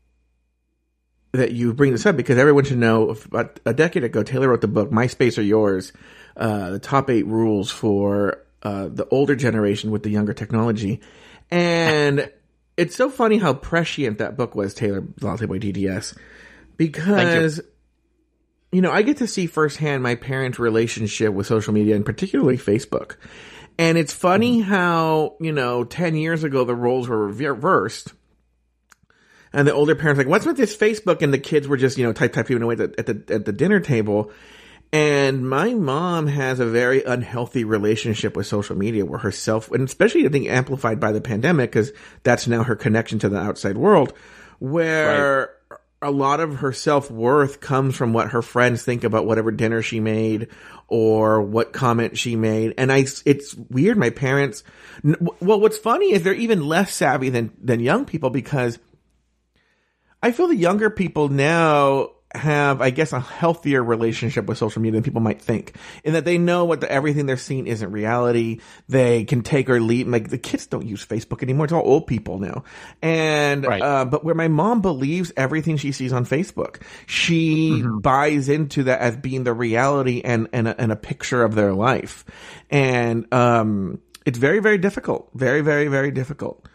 A: that you bring this up because everyone should know about a decade ago, Taylor wrote the book, MySpace or Yours, uh, the top eight rules for, uh, the older generation with the younger technology. And it's so funny how prescient that book was, Taylor, Latte Boy D D S, because, you. you know, I get to see firsthand my parents' relationship with social media and particularly Facebook. And it's funny how, you know, ten years ago, the roles were reversed. And the older parents like, what's with this Facebook? And the kids were just, you know, type, typing away at the, at the, at the dinner table. And my mom has a very unhealthy relationship with social media where herself, and especially I think amplified by the pandemic, because that's now her connection to the outside world, where right. a lot of her self-worth comes from what her friends think about whatever dinner she made or what comment she made. And I, it's weird. My parents, well, what's funny is they're even less savvy than, than young people, because I feel the younger people now have, I guess, a healthier relationship with social media than people might think, in that they know what the, everything they're seeing isn't reality. They can take or leave. Like, the kids don't use Facebook anymore. It's all old people now. And, right. uh, but where my mom believes everything she sees on Facebook, she mm-hmm. buys into that as being the reality and, and a, and a picture of their life. And, um, it's very, very difficult. Very, very, very difficult.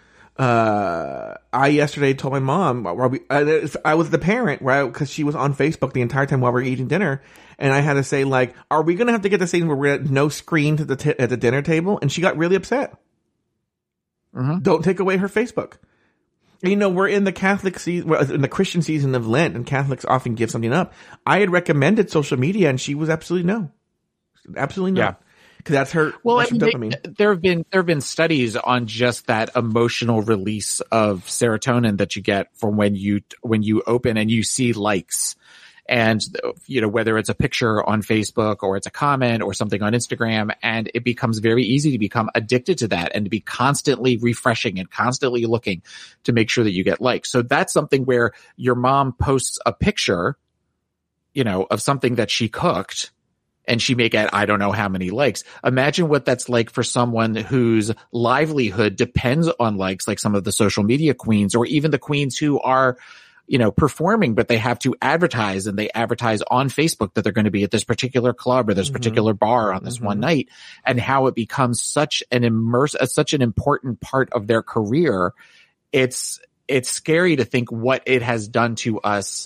A: Uh, I yesterday told my mom, while we, I, I was the parent, right? Cause she was on Facebook the entire time while we were eating dinner. And I had to say, like, are we going to have to get the scene where we're at no screen to the t- at the dinner table? And she got really upset. Mm-hmm. Don't take away her Facebook. You know, we're in the Catholic season, in the Christian season of Lent, and Catholics often give something up. I had recommended social media, and she was absolutely no. Absolutely no. Yeah. Because that's her.
B: Well,
A: that's
B: I
A: her
B: mean, they, there have been there have been studies on just that emotional release of serotonin that you get from when you when you open and you see likes, and you know, whether it's a picture on Facebook or it's a comment or something on Instagram, and it becomes very easy to become addicted to that and to be constantly refreshing and constantly looking to make sure that you get likes. So that's something where your mom posts a picture, you know, of something that she cooked, and she may get, I don't know how many likes. Imagine what that's like for someone whose livelihood depends on likes, like some of the social media queens, or even the queens who are, you know, performing, but they have to advertise, and they advertise on Facebook that they're going to be at this particular club or this mm-hmm. particular bar on this mm-hmm. one night, and how it becomes such an immerse, uh, such an important part of their career. It's, it's scary to think what it has done to us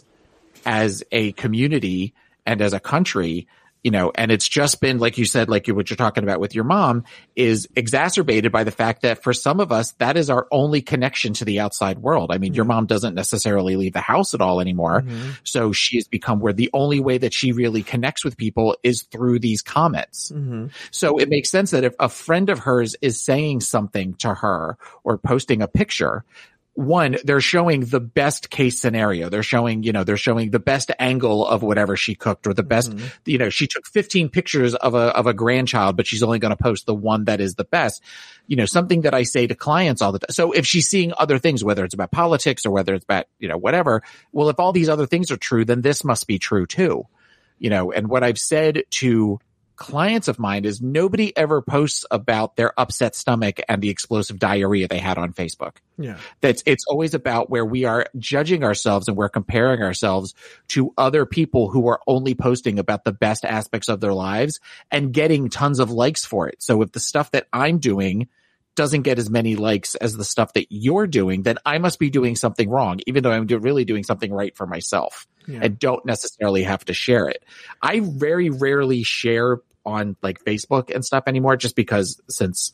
B: as a community and as a country. You know, and it's just been, like you said, like what you're talking about with your mom, is exacerbated by the fact that for some of us, that is our only connection to the outside world. I mean, mm-hmm. your mom doesn't necessarily leave the house at all anymore. Mm-hmm. So she has become where the only way that she really connects with people is through these comments. Mm-hmm. So it makes sense that if a friend of hers is saying something to her or posting a picture, one, they're showing the best case scenario. They're showing, you know, they're showing the best angle of whatever she cooked, or the best, mm-hmm. you know, she took fifteen pictures of a, of a grandchild, but she's only going to post the one that is the best. You know, something that I say to clients all the time. So if she's seeing other things, whether it's about politics or whether it's about, you know, whatever, well, if all these other things are true, then this must be true too. You know, and what I've said to clients of mine is nobody ever posts about their upset stomach and the explosive diarrhea they had on Facebook.
A: Yeah.
B: That's, it's always about where we are judging ourselves and we're comparing ourselves to other people who are only posting about the best aspects of their lives and getting tons of likes for it. So if the stuff that I'm doing doesn't get as many likes as the stuff that you're doing, then I must be doing something wrong, even though I'm do- really doing something right for myself. Yeah. And don't necessarily have to share it. I very rarely share on like Facebook and stuff anymore, just because since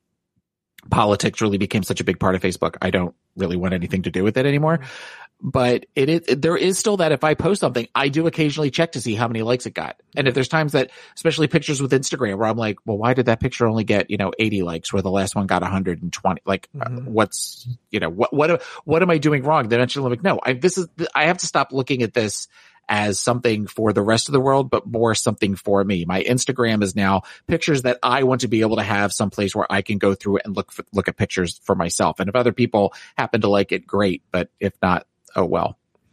B: politics really became such a big part of Facebook, I don't really want anything to do with it anymore. But it is, there is still that if I post something, I do occasionally check to see how many likes it got. And if there's times that, especially pictures with Instagram, where I'm like, well, why did that picture only get, you know, eighty likes where the last one got one hundred twenty? Like, mm-hmm. uh, what's, you know, what, what, what am I doing wrong? Then eventually I'm like, no, I, this is, I have to stop looking at this as something for the rest of the world, but more something for me. My Instagram is now pictures that I want to be able to have someplace where I can go through and look for, look at pictures for myself. And if other people happen to like it, great. But if not, oh well.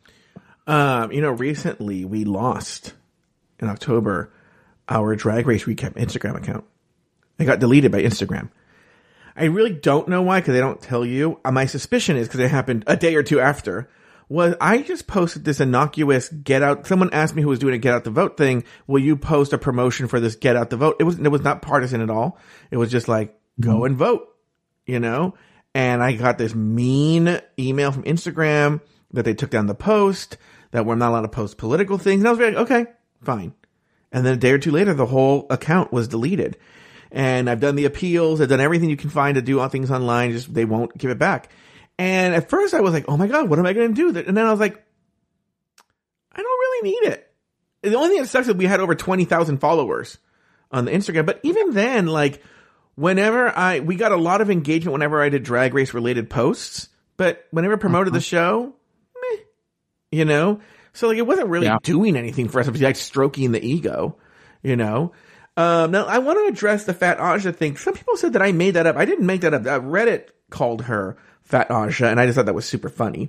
A: Um, you know, recently we lost in October our Drag Race Recap Instagram account. It got deleted by Instagram. I really don't know why, because they don't tell you. Uh, my suspicion is because it happened a day or two after. Was I just posted this innocuous get out. Someone asked me who was doing a get out the vote thing. Will you post a promotion for this get out the vote? It was, it was not partisan at all. It was just like, go mm-hmm. and vote, you know? And I got this mean email from Instagram that they took down the post, that we're not allowed to post political things. And I was like, okay, fine. And then a day or two later, the whole account was deleted. and I've done the appeals. I've done everything you can find to do on things online. Just they won't give it back. And at first I was like, oh my God, what am I going to do? And then I was like, I don't really need it. The only thing that sucks is we had over twenty thousand followers on the Instagram. But even then, like, whenever I, we got a lot of engagement whenever I did Drag Race related posts, but whenever I promoted uh-huh. the show, meh, you know? So like, it wasn't really yeah. doing anything for us. It was like stroking the ego, you know? Um, now I want to address the Fat Aja thing. Some people said that I made that up. I didn't make that up. Uh, Reddit called her Fat Aja, and I just thought that was super funny.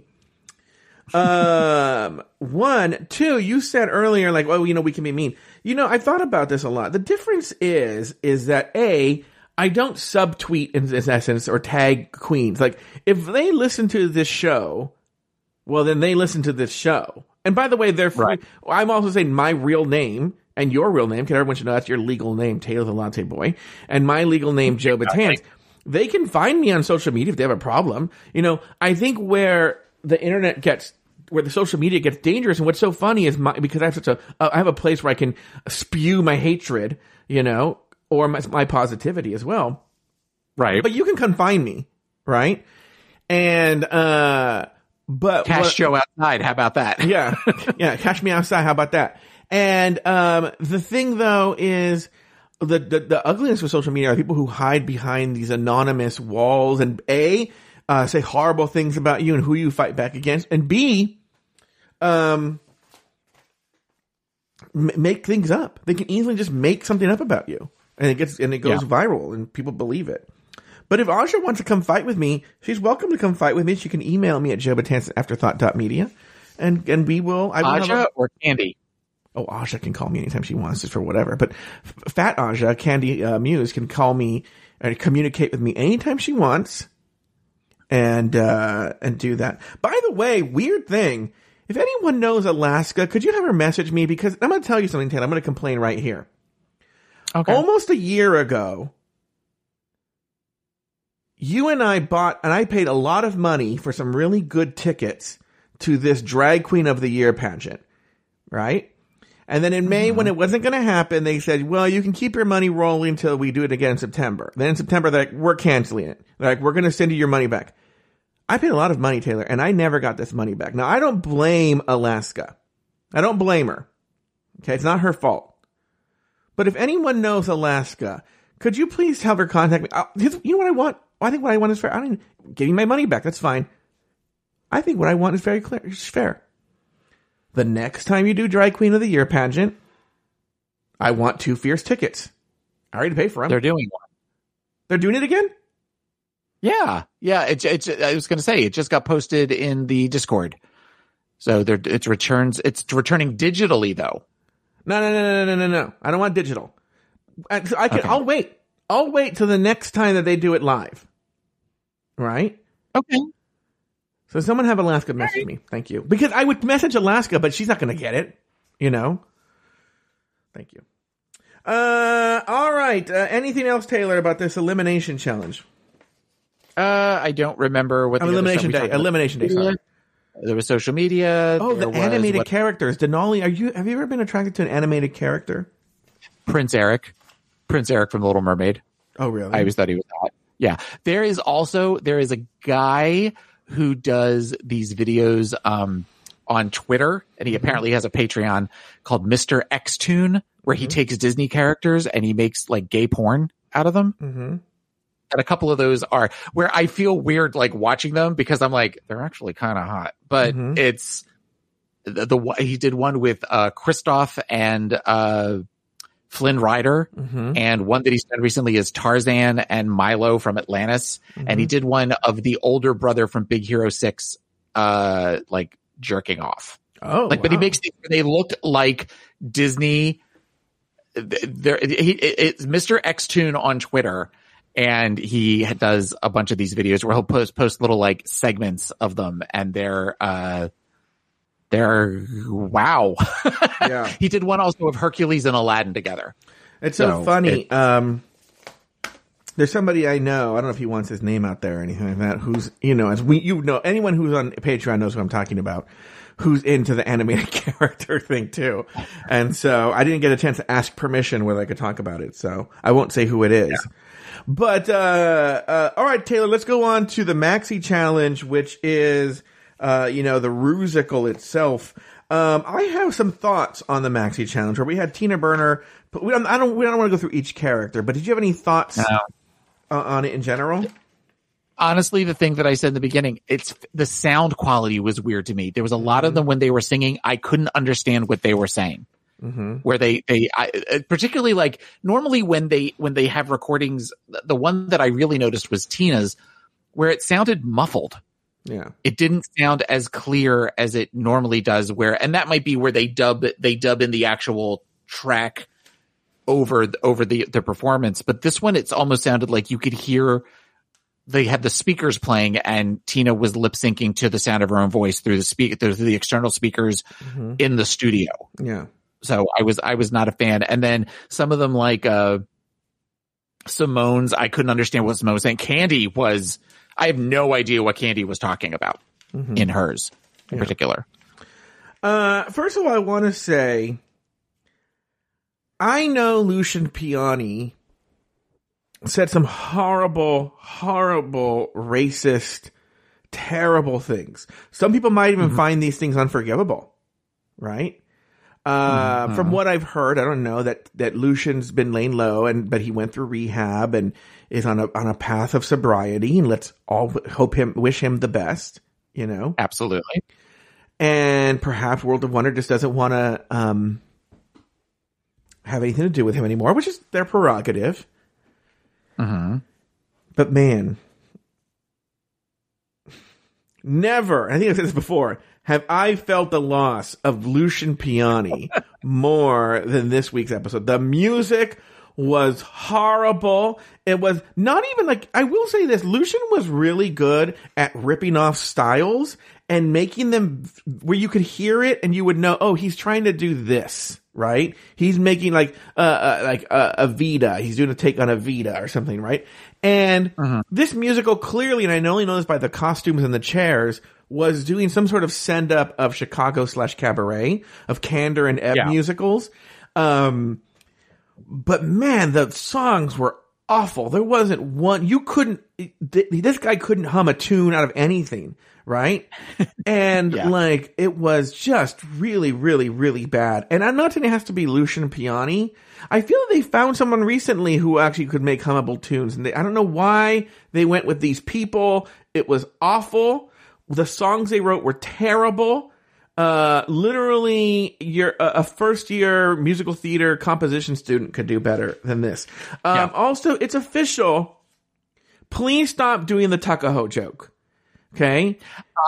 A: um, one, two, you said earlier, like, well, you know, we can be mean. You know, I thought about this a lot. The difference is, is that A, I don't subtweet in this essence or tag queens. Like, if they listen to this show, well, then they listen to this show. And by the way, they're free. Right. I'm also saying my real name and your real name, because everyone should know that's your legal name, Taylor the Latte Boy, and my legal name, Joe Batanz. They can find me on social media if they have a problem. You know, I think where the internet gets, where the social media gets dangerous, and what's so funny is my, because I have such a, uh, I have a place where I can spew my hatred, you know, or my, my positivity as well.
B: Right.
A: But you can come find me, right? And, uh, but.
B: Cash
A: what,
B: Joe outside. How about that?
A: Yeah. Yeah. Cash me outside. How about that? And, um, the thing though is, the, the, the ugliness of social media are people who hide behind these anonymous walls and A, Uh, say horrible things about you and who you fight back against, and B, um, m- make things up. They can easily just make something up about you, and it gets and it goes yeah. viral, and people believe it. But if Aja wants to come fight with me, she's welcome to come fight with me. She can email me at joe batanz at afterthought dot media, and and we will. I will
B: Aja
A: have a,
B: or Candy?
A: Oh, Aja can call me anytime she wants, just for whatever. But F- Fat Aja, Candy uh, Muse, can call me and communicate with me anytime she wants. And, uh, and do that. By the way, weird thing. If anyone knows Alaska, could you have her message me? Because I'm going to tell you something, Taylor. I'm going to complain right here. Okay. Almost a year ago, you and I bought, and I paid a lot of money for some really good tickets to this Drag Queen of the Year pageant. Right? And then in May, mm-hmm. when it wasn't going to happen, they said, well, you can keep your money rolling until we do it again in September. Then in September, they're like, we're canceling it. They're like, we're going to send you your money back. I paid a lot of money, Taylor, and I never got this money back. Now, I don't blame Alaska. I don't blame her. Okay, it's not her fault. But if anyone knows Alaska, could you please have her contact me? I'll, you know what I want? I think what I want is fair. I don't even, give me my money back. That's fine. I think what I want is very clear. It's fair. The next time you do Drag Queen of the Year pageant, I want two Fierce tickets. I already paid for them.
B: They're doing one.
A: They're doing it again?
B: Yeah. Yeah. It, it, I was going to say, it just got posted in the Discord. So they're, it's returns, it's returning digitally though.
A: No, no, no, no, no, no, no. I don't want digital. I, I can, okay. I'll wait. I'll wait till the next time that they do it live. Right?
B: Okay.
A: So someone have Alaska message me. Thank you. Because I would message Alaska, but she's not going to get it. You know? Thank you. Uh, all right. Uh, anything else, Taylor, about this elimination challenge?
B: Uh, I don't remember what the
A: elimination day. Elimination day. Sorry.
B: There was social media.
A: Oh, the animated
B: what,
A: characters. Denali, are you? Have you ever been attracted to an animated character?
B: Prince Eric, Prince Eric from The Little Mermaid.
A: Oh, really?
B: I always thought he was hot. Yeah. There is also there is a guy who does these videos um on Twitter, and he mm-hmm. apparently has a Patreon called Mister Xtoon, where mm-hmm. he takes Disney characters and he makes like gay porn out of them.
A: Mm-hmm.
B: And a couple of those are where I feel weird, like watching them, because I'm like, they're actually kind of hot, but mm-hmm. it's the, the, he did one with, uh, Kristoff and, uh, Flynn Rider. Mm-hmm. And one that he's done recently is Tarzan and Milo from Atlantis. Mm-hmm. And he did one of the older brother from Big Hero six, uh, like jerking off.
A: Oh,
B: like, wow. But he makes, they look like Disney. There, he, it's Mister Xtoon on Twitter. And he does a bunch of these videos where he'll post post little like segments of them, and they're uh they're wow.
A: Yeah.
B: He did one also of Hercules and Aladdin together.
A: It's so, so funny. It, um there's somebody I know, I don't know if he wants his name out there or anything like that, who's, you know, as we you know, anyone who's on Patreon knows who I'm talking about, who's into the animated character thing too. And so I didn't get a chance to ask permission whether I could talk about it. So I won't say who it is. Yeah. But, uh, uh, all right, Taylor, let's go on to the Maxi Challenge, which is, uh, you know, the Rusical itself. Um, I have some thoughts on the Maxi Challenge where we had Tina Burner, but we don't, I don't, we don't want to go through each character, but did you have any thoughts
B: no.
A: uh, on it in general?
B: Honestly, the thing that I said in the beginning, it's the sound quality was weird to me. There was a lot of them when they were singing, I couldn't understand what they were saying. Mm-hmm. Where they, they, I, particularly like normally when they, when they have recordings, the one that I really noticed was Tina's, where it sounded muffled.
A: Yeah.
B: It didn't sound as clear as it normally does where, and that might be where they dub, they dub in the actual track over, over the, the performance. But this one, it's almost sounded like you could hear, they had the speakers playing and Tina was lip syncing to the sound of her own voice through the speak, through the external speakers mm-hmm. in the studio.
A: Yeah.
B: So I was, I was not a fan. And then some of them like, uh, Simone's, I couldn't understand what Simone was saying. Candy was, I have no idea what Candy was talking about mm-hmm. in hers in yeah. particular.
A: Uh, first of all, I want to say, I know Lucian Piani said some horrible, horrible, racist, terrible things. Some people might even mm-hmm. find these things unforgivable, right? Uh, mm-hmm. From what I've heard, I don't know that, that Lucian's been laying low and, but he went through rehab and is on a, on a path of sobriety, and let's all hope him, wish him the best, you know?
B: Absolutely.
A: And perhaps World of Wonder just doesn't want to, um, have anything to do with him anymore, which is their prerogative.
B: Mm-hmm.
A: But man, never, I think I've said this before, have I felt the loss of Lucian Piani more than this week's episode. The music was horrible. It was not even like, I will say this, Lucian was really good at ripping off styles and making them where you could hear it and you would know, oh, he's trying to do this, right? He's making like, uh, uh like uh, a Vita. He's doing a take on a Vita or something, right? And uh-huh. this musical clearly, and I only know this by the costumes and the chairs, was doing some sort of send up of Chicago slash cabaret, of Candor and Ebb yeah. musicals. Um, but man, the songs were awful. There wasn't one, you couldn't, this guy couldn't hum a tune out of anything, right? And yeah. like, it was just really, really, really bad. And I'm not saying it has to be Lucian Piani. I feel they found someone recently who actually could make hummable tunes. And they, I don't know why they went with these people. It was awful. The songs they wrote were terrible. Uh, literally, your uh, a first year musical theater composition student could do better than this. Um, yeah. Also, it's official. Please stop doing the Tuckahoe joke. Okay.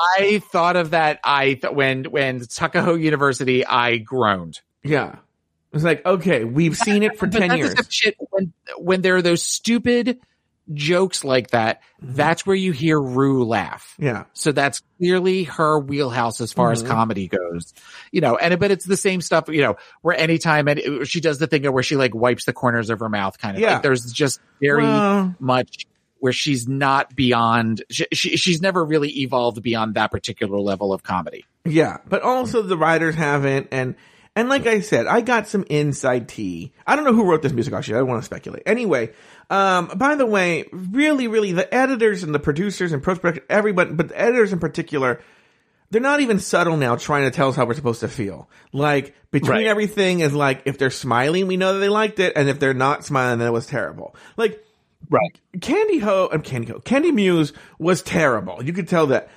B: I thought of that. I th- when when Tuckahoe University, I groaned.
A: Yeah. It's like, okay, we've seen it for
B: but
A: ten years.
B: Shit, when when there are those stupid jokes like that, mm-hmm. that's where you hear Rue laugh.
A: Yeah.
B: So that's clearly her wheelhouse as far mm-hmm. as comedy goes. You know, and but it's the same stuff, you know, where anytime and she does the thing where she like wipes the corners of her mouth kind of
A: yeah.
B: like there's just very
A: well,
B: much where she's not beyond she, she she's never really evolved beyond that particular level of comedy.
A: Yeah, but also the writers haven't, and and like I said, I got some inside tea. I don't know who wrote this music actually. I don't want to speculate. Anyway, um, by the way, really, really, the editors and the producers and post-production, everybody, but the editors in particular, they're not even subtle now trying to tell us how we're supposed to feel. Like, between right. everything is like, if they're smiling, we know that they liked it, and if they're not smiling, then it was terrible. Like,
B: right.
A: Candy Ho, um, Candy Ho, Candy Muse was terrible. You could tell that.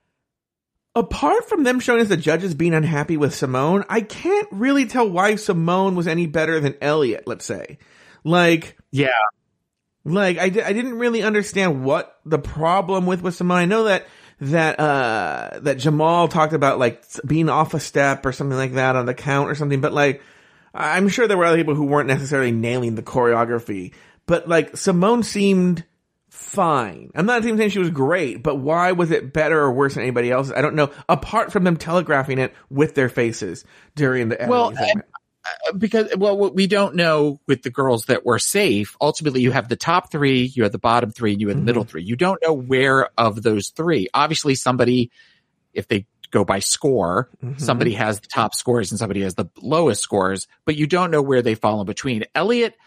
A: Apart from them showing us the judges being unhappy with Simone, I can't really tell why Simone was any better than Elliot, let's say. Like,
B: yeah.
A: Like, I, di- I didn't really understand what the problem with, with Simone. I know that, that, uh, that Jamal talked about, like, being off a step or something like that on the count or something, but, like, I'm sure there were other people who weren't necessarily nailing the choreography. But, like, Simone seemed fine. I'm not even saying she was great, but why was it better or worse than anybody else? I don't know. Apart from them telegraphing it with their faces during the
B: well, and, uh, because well, what we don't know with the girls that were safe. Ultimately, you have the top three, you have the bottom three, and you have the mm-hmm. middle three. You don't know where of those three. Obviously, somebody, if they go by score. Mm-hmm. Somebody has the top scores and somebody has the lowest scores, but you don't know where they fall in between. Elliott,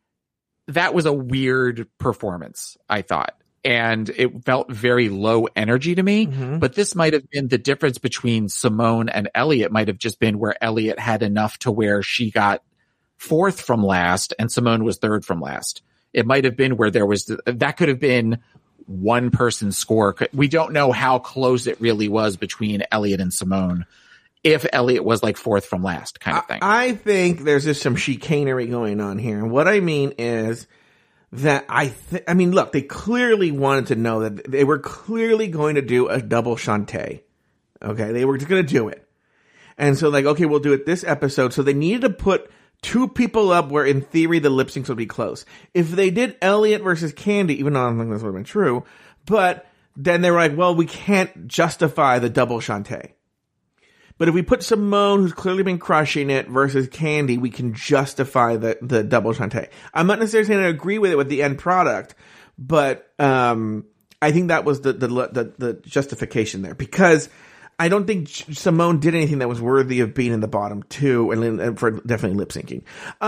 B: that was a weird performance, I thought. And it felt very low energy to me, mm-hmm. but this might have been the difference between Simone and Elliott might have just been where Elliott had enough to where she got fourth from last and Simone was third from last. It might have been where there was, that could have been one person's score. We don't know how close it really was between Elliott and Simone. If Elliott was like fourth from last kind of thing.
A: I think there's just some chicanery going on here. And what I mean is that I th- I mean, look, they clearly wanted to know that they were clearly going to do a double Shantae. Okay. They were just going to do it. And so like, okay, we'll do it this episode. So they needed to put two people up where in theory the lip syncs would be close. If they did Elliott versus Candy, even though I don't think this would have been true, but then they were like, well, we can't justify the double Shantae. But if we put Simone, who's clearly been crushing it, versus Candy, we can justify the, the double Shantae. I'm not necessarily going to agree with it with the end product, but um, I think that was the, the the the justification there. Because I don't think Simone did anything that was worthy of being in the bottom two, and, and for definitely lip syncing.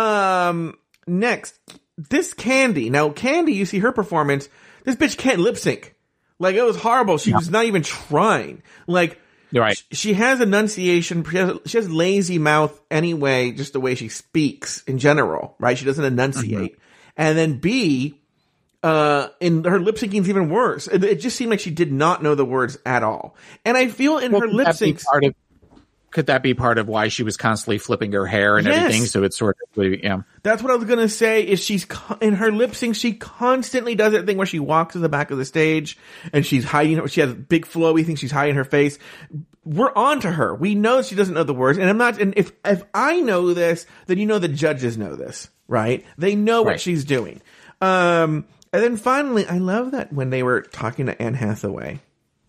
A: Um, next, this Candy. Now, Candy, you see her performance. This bitch can't lip sync. Like, it was horrible. She yeah. was not even trying. Like,
B: You're right.
A: She has enunciation. She has, she has lazy mouth anyway, just the way she speaks in general, right? She doesn't enunciate. Mm-hmm. And then B, uh, in her lip syncing is even worse. It, it just seemed like she did not know the words at all. And I feel in well, her lip syncs.
B: Could that be part of why she was constantly flipping her hair and yes. everything? So it's sort of, yeah.
A: That's what I was going to say is she's, in her lip sync, she constantly does that thing where she walks to the back of the stage and she's hiding, she has big flowy things, she's hiding her face. We're on to her. We know she doesn't know the words. And I'm not, and if, if I know this, then you know the judges know this, right? They know what right. she's doing. Um, and then finally, I love that when they were talking to Anne Hathaway,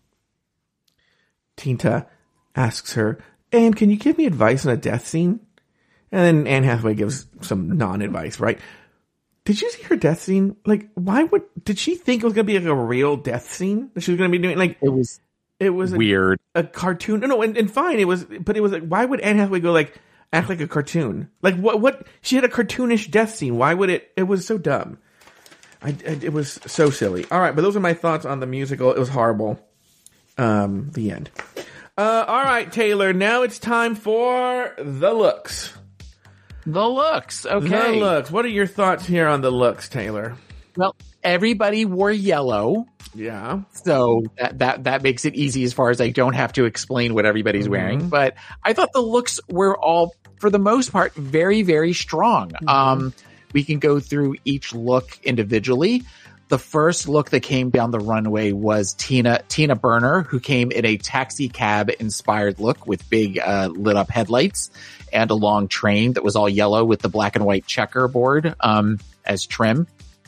A: Tinta asks her, Anne, can you give me advice on a death scene? And then Anne Hathaway gives some non-advice, right? Did you see her death scene? Like, why would, did she think it was going to be like a real death scene that she was going to be doing? Like,
B: it was,
A: it was
B: weird.
A: A, a cartoon. No, no, and, and fine. It was, but it was like, why would Anne Hathaway go like, act like a cartoon? Like, what, what, she had a cartoonish death scene. Why would it, it was so dumb. I, I it was so silly. All right, but those are my thoughts on the musical. It was horrible. Um, the end. Uh, all right, Taylor, now it's time for the looks.
B: The looks, okay.
A: The looks. What are your thoughts here on the looks, Taylor?
B: Well, everybody wore yellow.
A: Yeah.
B: So that, that, that makes it easy as far as I don't have to explain what everybody's mm-hmm. wearing. But I thought the looks were all, for the most part, very, very strong. Mm-hmm. Um, we can go through each look individually. The first look that came down the runway was Tina Tina Burner, who came in a taxi cab inspired look with big uh, lit up headlights and a long train that was all yellow with the black and white checkerboard um, as trim.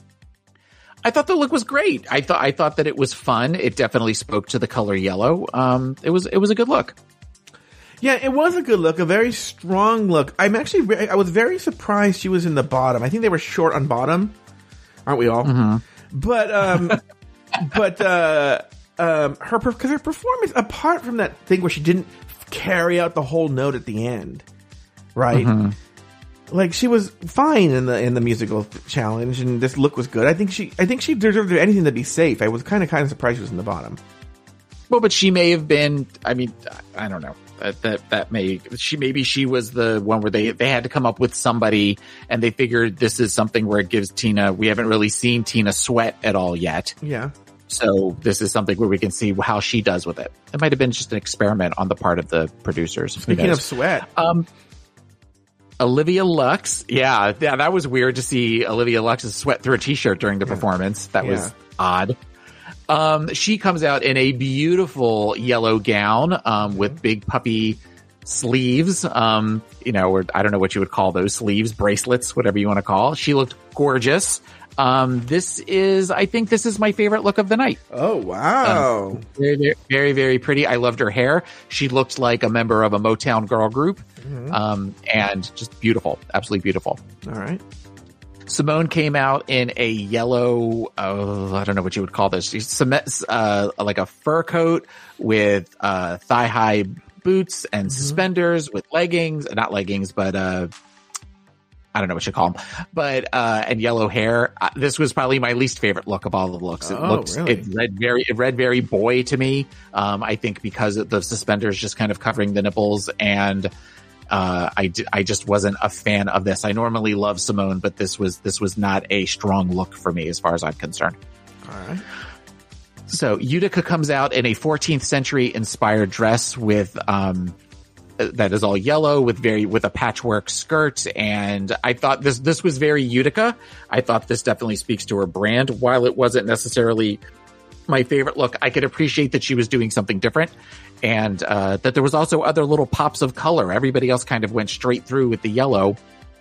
B: I thought the look was great. I thought I thought that it was fun. It definitely spoke to the color yellow. Um, it was it was a good look.
A: Yeah, it was a good look, a very strong look. I'm actually I was very surprised she was in the bottom. I think they were short on bottom, aren't we all?
B: Mm-hmm.
A: But, um, but, uh, um, her, cause her performance, apart from that thing where she didn't carry out the whole note at the end, right? Mm-hmm. Like, she was fine in the, in the musical challenge, and this look was good. I think she, I think she deserved anything to be safe. I was kind of, kind of surprised she was in the bottom.
B: Well, but she may have been, I mean, I don't know. That, that, that may, she, maybe she was the one where they, they had to come up with somebody and they figured this is something where it gives Tina, we haven't really seen Tina sweat at all yet.
A: Yeah.
B: So this is something where we can see how she does with it. It might have been just an experiment on the part of the producers.
A: Speaking of sweat.
B: Um, Olivia Lux. Yeah. Yeah. That was weird to see Olivia Lux's sweat through a t-shirt during the yeah. performance. That yeah. was odd. Um, she comes out in a beautiful yellow gown, um, with big puppy sleeves, um, you know, or I don't know what you would call those sleeves, bracelets, whatever you want to call. She looked gorgeous. Um, this is, I think this is my favorite look of the night.
A: Oh, wow.
B: Um, very, very, very, very pretty. I loved her hair. She looked like a member of a Motown girl group. Mm-hmm. Um, and just beautiful. Absolutely beautiful.
A: All right.
B: Simone came out in a yellow, oh, I don't know what you would call this. She's cement, uh, like a fur coat with uh, thigh-high boots and mm-hmm. suspenders with leggings, not leggings, but uh, I don't know what you call them, but uh, and yellow hair. Uh, this was probably my least favorite look of all the looks. It
A: oh,
B: looked,
A: really?
B: it read very, it read very boy to me. Um, I think because of the suspenders just kind of covering the nipples, and uh, I, d- I just wasn't a fan of this. I normally love Simone, but this was this was not a strong look for me as far as I'm concerned.
A: All right.
B: So Utica comes out in a fourteenth century inspired dress with um. that is all yellow with very with a patchwork skirt, and I thought this this was very Utica. I thought this definitely speaks to her brand. While it wasn't necessarily my favorite look, I could appreciate that she was doing something different, and uh, that there was also other little pops of color. Everybody else kind of went straight through with the yellow,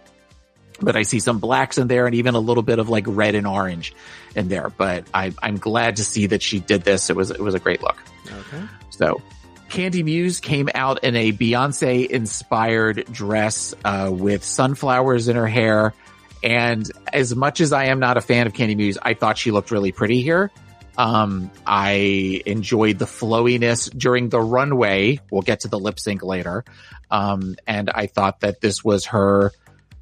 B: but I see some blacks in there and even a little bit of like red and orange in there. But I, I'm glad to see that she did this. It was it was a great look.
A: Okay.
B: So. Candy Muse came out in a Beyonce-inspired dress uh, with sunflowers in her hair. And as much as I am not a fan of Candy Muse, I thought she looked really pretty here. Um, I enjoyed the flowiness during the runway. We'll get to the lip sync later. Um, and I thought that this was her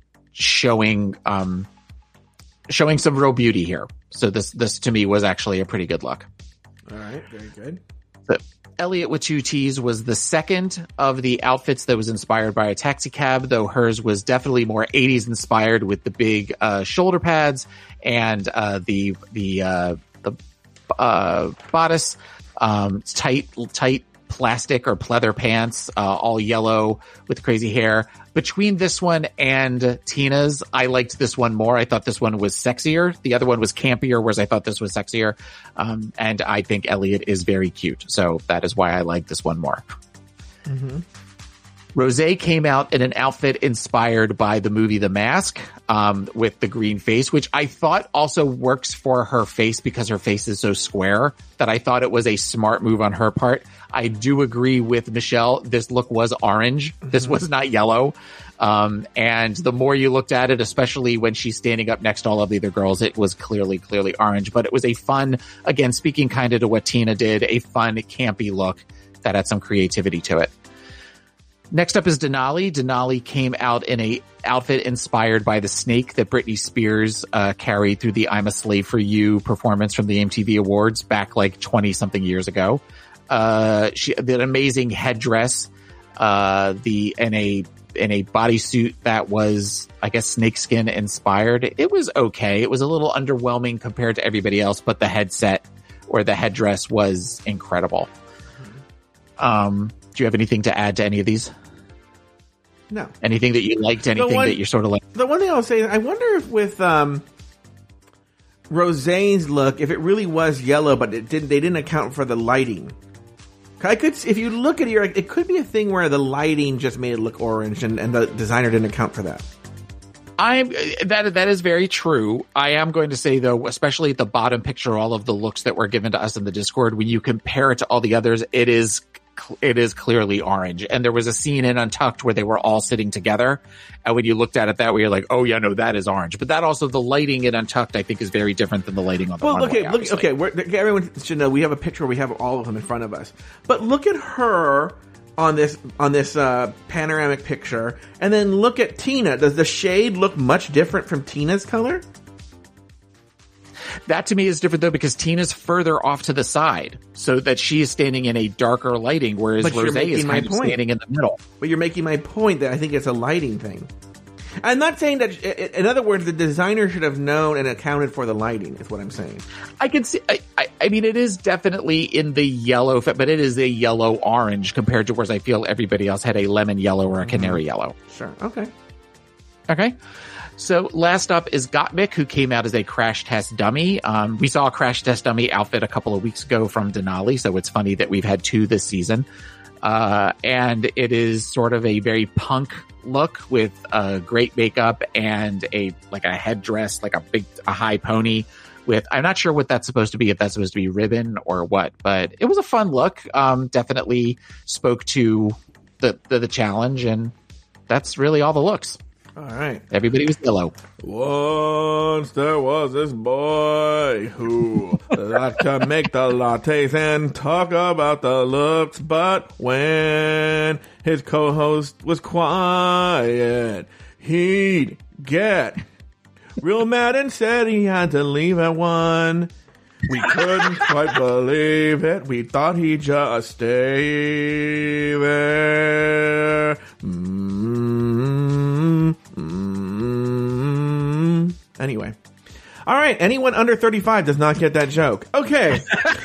B: showing um, showing some real beauty here. So this, this to me was actually a pretty good look.
A: All right, very good.
B: So, Elliot with two T's was the second of the outfits that was inspired by a taxi cab, though hers was definitely more eighties inspired with the big uh, shoulder pads and uh, the the uh, the uh, bodice, um, tight tight plastic or pleather pants, uh, all yellow with crazy hair. Between this one and Tina's, I liked this one more. I thought this one was sexier. The other one was campier, whereas I thought this was sexier. Um, and I think Elliot is very cute. So that is why I like this one more. Mm-hmm. Rosé came out in an outfit inspired by the movie The Mask, um, with the green face, which I thought also works for her face because her face is so square that I thought it was a smart move on her part. I do agree with Michelle. This look was orange. This was not yellow. Um, and the more you looked at it, especially when she's standing up next to all of the other girls, it was clearly, clearly orange. But it was a fun, again, speaking kind of to what Tina did, a fun, campy look that had some creativity to it. Next up is Denali. Denali came out in a outfit inspired by the snake that Britney Spears uh, carried through the I'm a Slave for You performance from the M T V Awards back like twenty something years ago. Uh, she did an amazing headdress, uh, the, in a, in a bodysuit that was, I guess, snakeskin inspired. It was okay. It was a little underwhelming compared to everybody else, but the headset or the headdress was incredible. Um, do you have anything to add to any of these?
A: No.
B: Anything that you liked? Anything one, that you're sort of like?
A: The one thing I'll say, I wonder if with, um, Rosé's look, if it really was yellow, but it didn't, they didn't account for the lighting. I could, if you look at it, it could be a thing where the lighting just made it look orange, and, and the designer didn't account for that.
B: I'm that that is very true. I am going to say though, especially at the bottom picture, all of the looks that were given to us in the Discord, when you compare it to all the others, it is it is clearly orange. And there was a scene in Untucked where they were all sitting together, and when you looked at it that way, you're like, oh yeah, no, that is orange. But that also, the lighting in Untucked, I think, is very different than the lighting on the
A: well,
B: runway.
A: Okay, look, okay, we're, everyone should know we have a picture where we have all of them in front of us. But look at her on this on this uh, panoramic picture, and then look at Tina. Does the shade look much different from Tina's color?
B: That to me is different though, because Tina's further off to the side, so that she is standing in a darker lighting, whereas Rosé is kind of standing in the middle.
A: But you're making my point that I think it's a lighting thing. I'm not saying that, in other words, the designer should have known and accounted for the lighting, is what I'm saying.
B: I can see, I, I, I mean, it is definitely in the yellow, but it is a yellow orange compared to whereas I feel everybody else had a lemon yellow or a canary mm-hmm. yellow.
A: Sure. Okay.
B: Okay. So last up is Gottmik, who came out as a crash test dummy. Um, we saw a crash test dummy outfit a couple of weeks ago from Denali, so it's funny that we've had two this season. Uh, and it is sort of a very punk look with uh, great makeup and a like a headdress, like a big a high pony with, I'm not sure what that's supposed to be, if that's supposed to be ribbon or what, but it was a fun look. Um, definitely spoke to the, the the challenge, and that's really all the looks.
A: All right.
B: Everybody was yellow.
A: Once there was this boy who liked to make the lattes and talk about the looks, but when his co-host was quiet, he'd get real mad and said he had to leave at one. We couldn't quite believe it. We thought he'd just stay there. Mm-hmm. Mm-hmm. Anyway. All right. Anyone under thirty-five does not get that joke. Okay.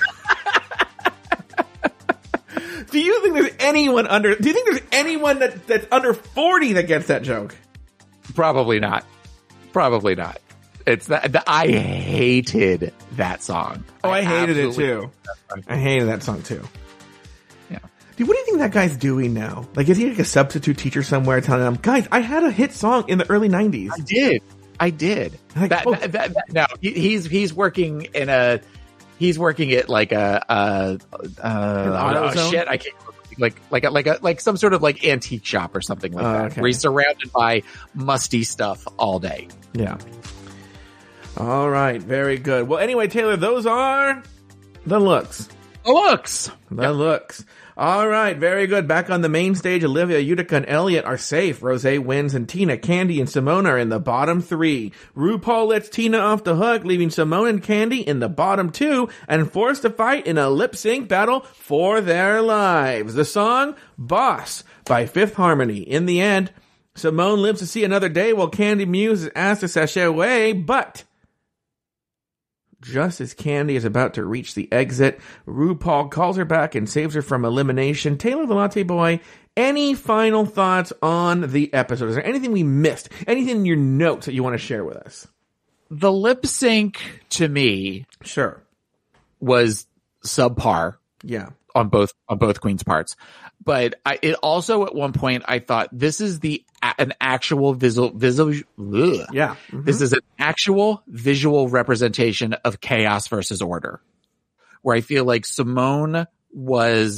A: Do you think there's anyone under, do you think there's anyone that, that's under forty that gets that joke?
B: Probably not. Probably not. It's that, that I hated that song.
A: Oh, I, I hated it
B: absolutely-
A: too. I hated that song too.
B: Yeah.
A: Dude, what do you think that guy's doing now? Like, is he like a substitute teacher somewhere telling them, guys, I had a hit song in the early nineties.
B: I did. I did.
A: Like,
B: that,
A: oh.
B: that, that, that, no, he, he's he's working in a he's working at like a uh uh oh,
A: AutoZone?
B: shit. I can't like like a, like a like some sort of like antique shop or something like
A: Oh,
B: that.
A: okay.
B: Where he's surrounded by musty stuff all day.
A: Yeah. All right. Very good. Well, anyway, Taylor, those are the looks.
B: Looks.
A: The looks. All right. Very good. Back on the main stage, Olivia, Utica, and Elliot are safe. Rosé wins, and Tina, Candy, and Simone are in the bottom three. RuPaul lets Tina off the hook, leaving Simone and Candy in the bottom two and forced to fight in a lip sync battle for their lives. The song, Boss, by Fifth Harmony. In the end, Simone lives to see another day while Candy Muse is asked to sashay away, but just as Candy is about to reach the exit, RuPaul calls her back and saves her from elimination. Taylor the Latte Boy, any final thoughts on the episode? Is there anything we missed? Anything in your notes that you want to share with us?
B: The lip sync to me
A: Sure.
B: was subpar
A: Yeah.
B: on both on both Queen's parts. But I, it also at one point I thought this is the an actual visual visual ugh.
A: Yeah. Mhm.
B: This is an actual visual representation of chaos versus order, where I feel like Simone was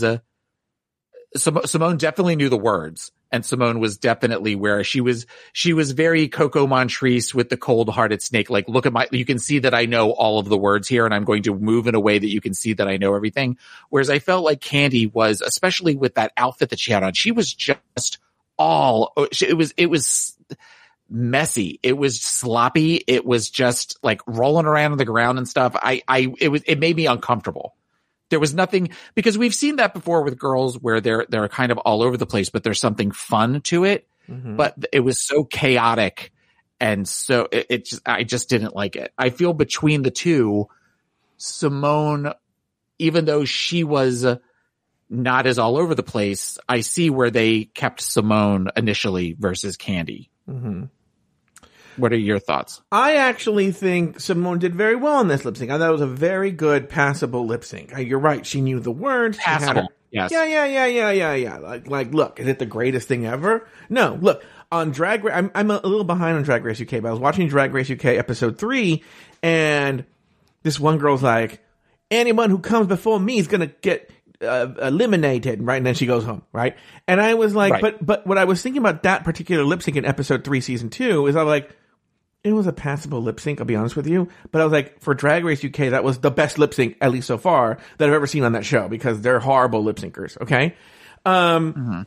B: Sim- Simone definitely knew the words, and Simone was definitely where she was. She was very Coco Montrese with the cold-hearted snake. Like, look at my. You can see that I know all of the words here, and I'm going to move in a way that you can see that I know everything. Whereas I felt like Candy was, especially with that outfit that she had on, she was just all. It was. It was messy. It was sloppy. It was just like rolling around on the ground and stuff. I. I. It was. It made me uncomfortable. There was nothing, because we've seen that before with girls where they're, they're kind of all over the place, but there's something fun to it. Mm-hmm. But it was so chaotic. And so it, it just, I just didn't like it. I feel between the two, Simone, even though she was not as all over the place, I see where they kept Simone initially versus Candy. Mm-hmm. What are your thoughts?
A: I actually think Simone did very well in this lip sync. I thought it was a very good, passable lip sync. You're right. She knew the words.
B: Passable.
A: Her,
B: yes.
A: Yeah, yeah, yeah, yeah, yeah, yeah. Like, like, look, is it the greatest thing ever? No, look, on Drag Race, I'm, I'm a little behind on Drag Race U K, but I was watching Drag Race U K episode three, and this one girl's like, anyone who comes before me is going to get uh, eliminated, right? And then she goes home, right? And I was like, right. but, but what I was thinking about that particular lip sync in episode three, season two, is I was like, it was a passable lip sync, I'll be honest with you. But I was like, for Drag Race U K, that was the best lip sync, at least so far, that I've ever seen on that show, because they're horrible lip syncers, okay? Um, mm-hmm.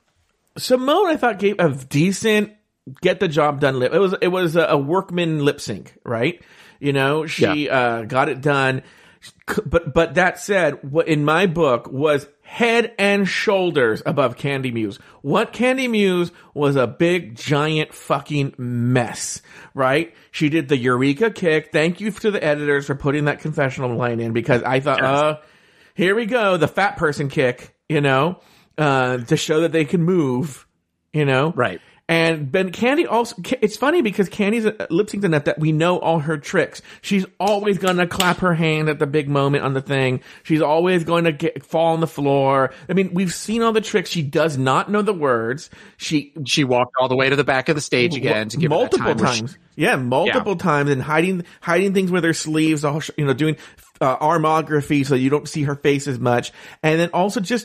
A: Simone, I thought, gave a decent, get the job done lip. It was, it was a, a workman lip sync, right? You know, she, yeah. uh, got it done. But, but that said, what in my book was head and shoulders above Candy Muse. What Candy Muse was a big, giant fucking mess, right? She did the Eureka kick. Thank you to the editors for putting that confessional line in, because I thought, yes. uh, here we go, the fat person kick, you know, uh, to show that they can move, you know?
B: Right.
A: And Ben Candy also, it's funny because Candy's lip synced enough that we know all her tricks. She's always going to clap her hand at the big moment on the thing. She's always going to get, fall on the floor. I mean, we've seen all the tricks. She does not know the words. She,
B: she walked all the way to the back of the stage again to give
A: multiple
B: it that time
A: times. She, yeah, multiple yeah. times, and hiding, hiding things with her sleeves, all, you know, doing, uh, armography so you don't see her face as much. And then also just,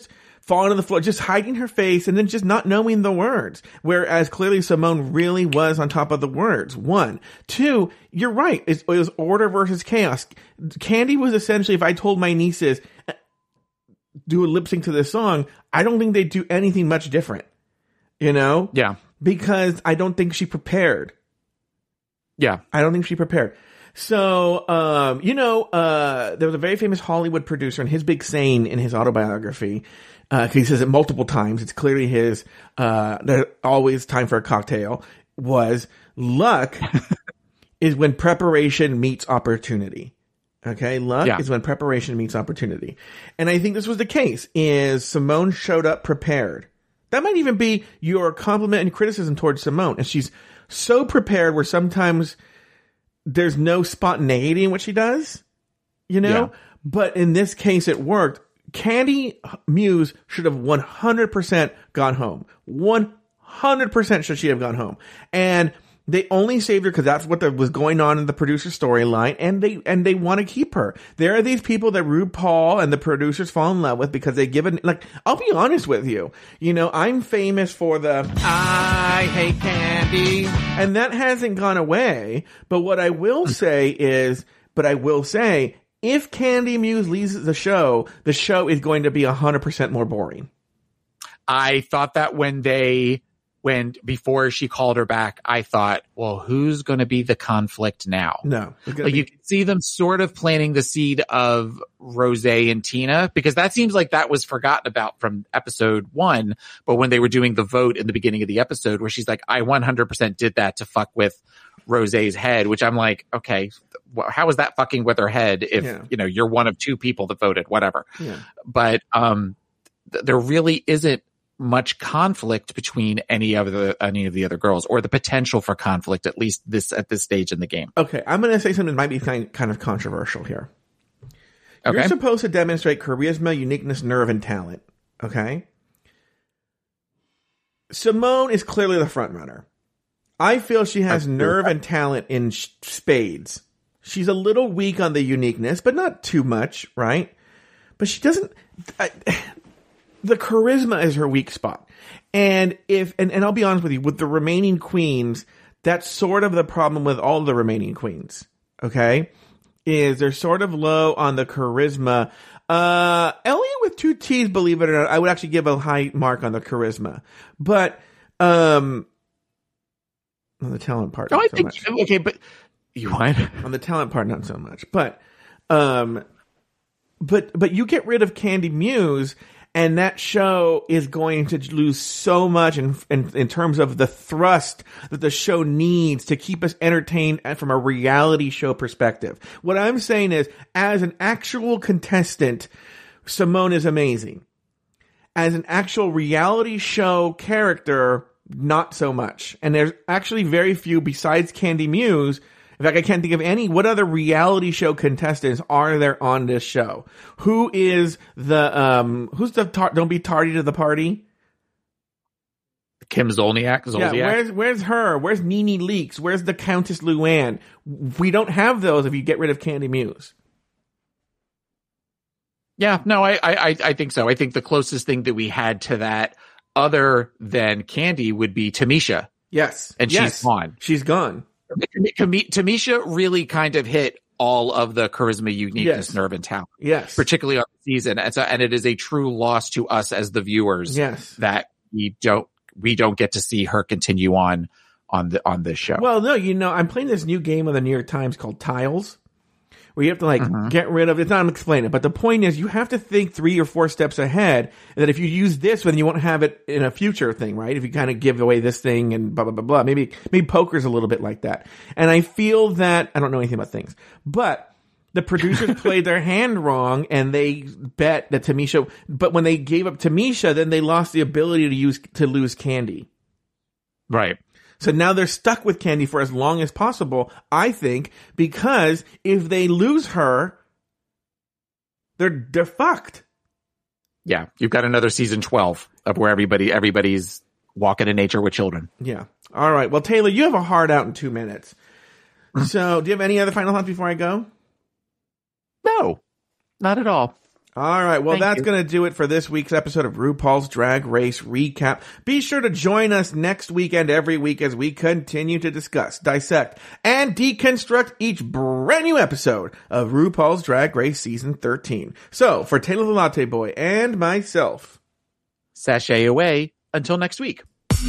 A: falling on the floor, just hiding her face and then just not knowing the words. Whereas clearly Simone really was on top of the words. One. Two, you're right. It was order versus chaos. Candy was essentially, if I told my nieces, do a lip sync to this song, I don't think they'd do anything much different. You know?
B: Yeah.
A: Because I don't think she prepared.
B: Yeah.
A: I don't think she prepared. So, um, you know, uh, there was a very famous Hollywood producer, and his big saying in his autobiography, uh, 'cause he says it multiple times, it's clearly his, uh, there's always time for a cocktail, was luck is when preparation meets opportunity. Okay. Luck
B: yeah.
A: is when preparation meets opportunity. And I think this was the case, is Simone showed up prepared. That might even be your compliment and criticism towards Simone. And she's so prepared where sometimes there's no spontaneity in what she does, you know? Yeah. But in this case, it worked. Candy Muse should have one hundred percent gone home. one hundred percent should she have gone home. And they only saved her because that's what was going on in the producer storyline, and they and they want to keep her. There are these people that RuPaul and the producers fall in love with because they give it, like, I'll be honest with you. You know, I'm famous for the, I hate Candy. And that hasn't gone away. But what I will say is, but I will say, if Candy Muse leaves the show, the show is going to be one hundred percent more boring.
B: I thought that when they... When before she called her back, I thought, well, who's going to be the conflict now?
A: No.
B: Like
A: be-
B: you can see them sort of planting the seed of Rosé and Tina, because that seems like that was forgotten about from episode one. But when they were doing the vote in the beginning of the episode where she's like, I one hundred percent did that to fuck with Rosé's head, which I'm like, okay, how is that fucking with her head if, yeah. you know, you're one of two people that voted, whatever.
A: Yeah.
B: But um, th- there really isn't much conflict between any of the any of the other girls, or the potential for conflict, at least this at this stage in the game.
A: Okay, I'm going to say something that might be kind kind of controversial here.
B: Okay.
A: You're supposed to demonstrate charisma, uniqueness, nerve, and talent. Okay. Simone is clearly the front runner. I feel she has nerve and talent in sh- spades. She's a little weak on the uniqueness, but not too much, right? But she doesn't. I, The charisma is her weak spot. And if, and, and I'll be honest with you, with the remaining queens, that's sort of the problem with all the remaining queens. Okay? Is they're sort of low on the charisma. Uh, Elliot with two T's, believe it or not, I would actually give a high mark on the charisma. But, um, on the talent part,
B: no,
A: not
B: I
A: so
B: think,
A: much.
B: okay, but you want
A: on the talent part, not so much. But, um, but, but you get rid of Candy Muse, and that show is going to lose so much in, in in terms of the thrust that the show needs to keep us entertained from a reality show perspective. What I'm saying is, as an actual contestant, Simone is amazing. As an actual reality show character, not so much. And there's actually very few besides Candy Muse. In fact, I can't think of any. What other reality show contestants are there on this show? Who is the, um, who's the, tar- don't be tardy to the party?
B: Kim Zolciak. Zolciak.
A: Yeah, where's, where's her? Where's Nene Leakes? Where's the Countess Luann? We don't have those if you get rid of Candy Muse.
B: Yeah, no, I, I, I think so. I think the closest thing that we had to that other than Candy would be Tamisha.
A: Yes.
B: And
A: yes.
B: she's gone.
A: She's gone.
B: Tamisha really kind of hit all of the charisma, uniqueness,
A: yes.
B: nerve, and talent.
A: Yes.
B: Particularly on the season. And, so, and it is a true loss to us as the viewers
A: yes.
B: that we don't we don't get to see her continue on on the on this show.
A: Well, no, you know, I'm playing this new game on the New York Times called Tiles, where you have to like mm-hmm. get rid of, it's not explain it, but the point is you have to think three or four steps ahead, and that if you use this, then you won't have it in a future thing, right? If you kind of give away this thing and blah, blah, blah, blah. Maybe, maybe poker's a little bit like that. And I feel that, I don't know anything about things, but the producers played their hand wrong, and they bet that Tamisha, but when they gave up Tamisha, then they lost the ability to use, to lose Candy.
B: Right.
A: So now they're stuck with Candy for as long as possible, I think, because if they lose her, they're they're fucked.
B: Yeah, you've got another season twelve of where everybody everybody's walking in nature with children.
A: Yeah. All right. Well, Taylor, you have a hard out in two minutes. So, do you have any other final thoughts before I go?
B: No, not at all.
A: All right. Well,
B: Thank
A: that's
B: you.
A: going to do it for this week's episode of RuPaul's Drag Race Recap. Be sure to join us next week and every week as we continue to discuss, dissect, and deconstruct each brand new episode of RuPaul's Drag Race Season thirteen. So, for Taylor the Latte Boy and myself,
B: sashay away until next week.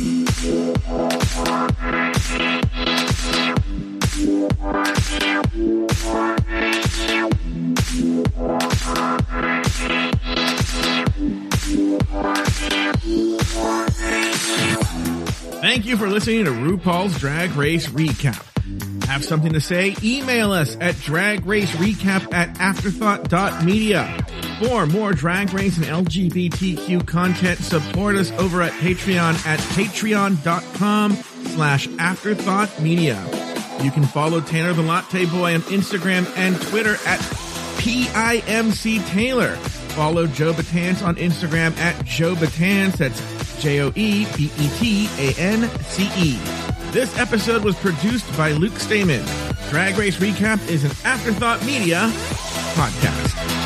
A: thank you for listening to RuPaul's Drag Race Recap. Have something to say? Email us at dragracerecap at afterthought dot media. For more Drag Race and L G B T Q content, support us over at Patreon at patreon.com slash afterthoughtmedia. You can follow Tanner the Latte Boy on Instagram and Twitter at P I M C Taylor. Follow Joe Betance on Instagram at Joe Betance. That's J O E B E T A N C E. This episode was produced by Luke Stamen. Drag Race Recap is an Afterthought Media podcast.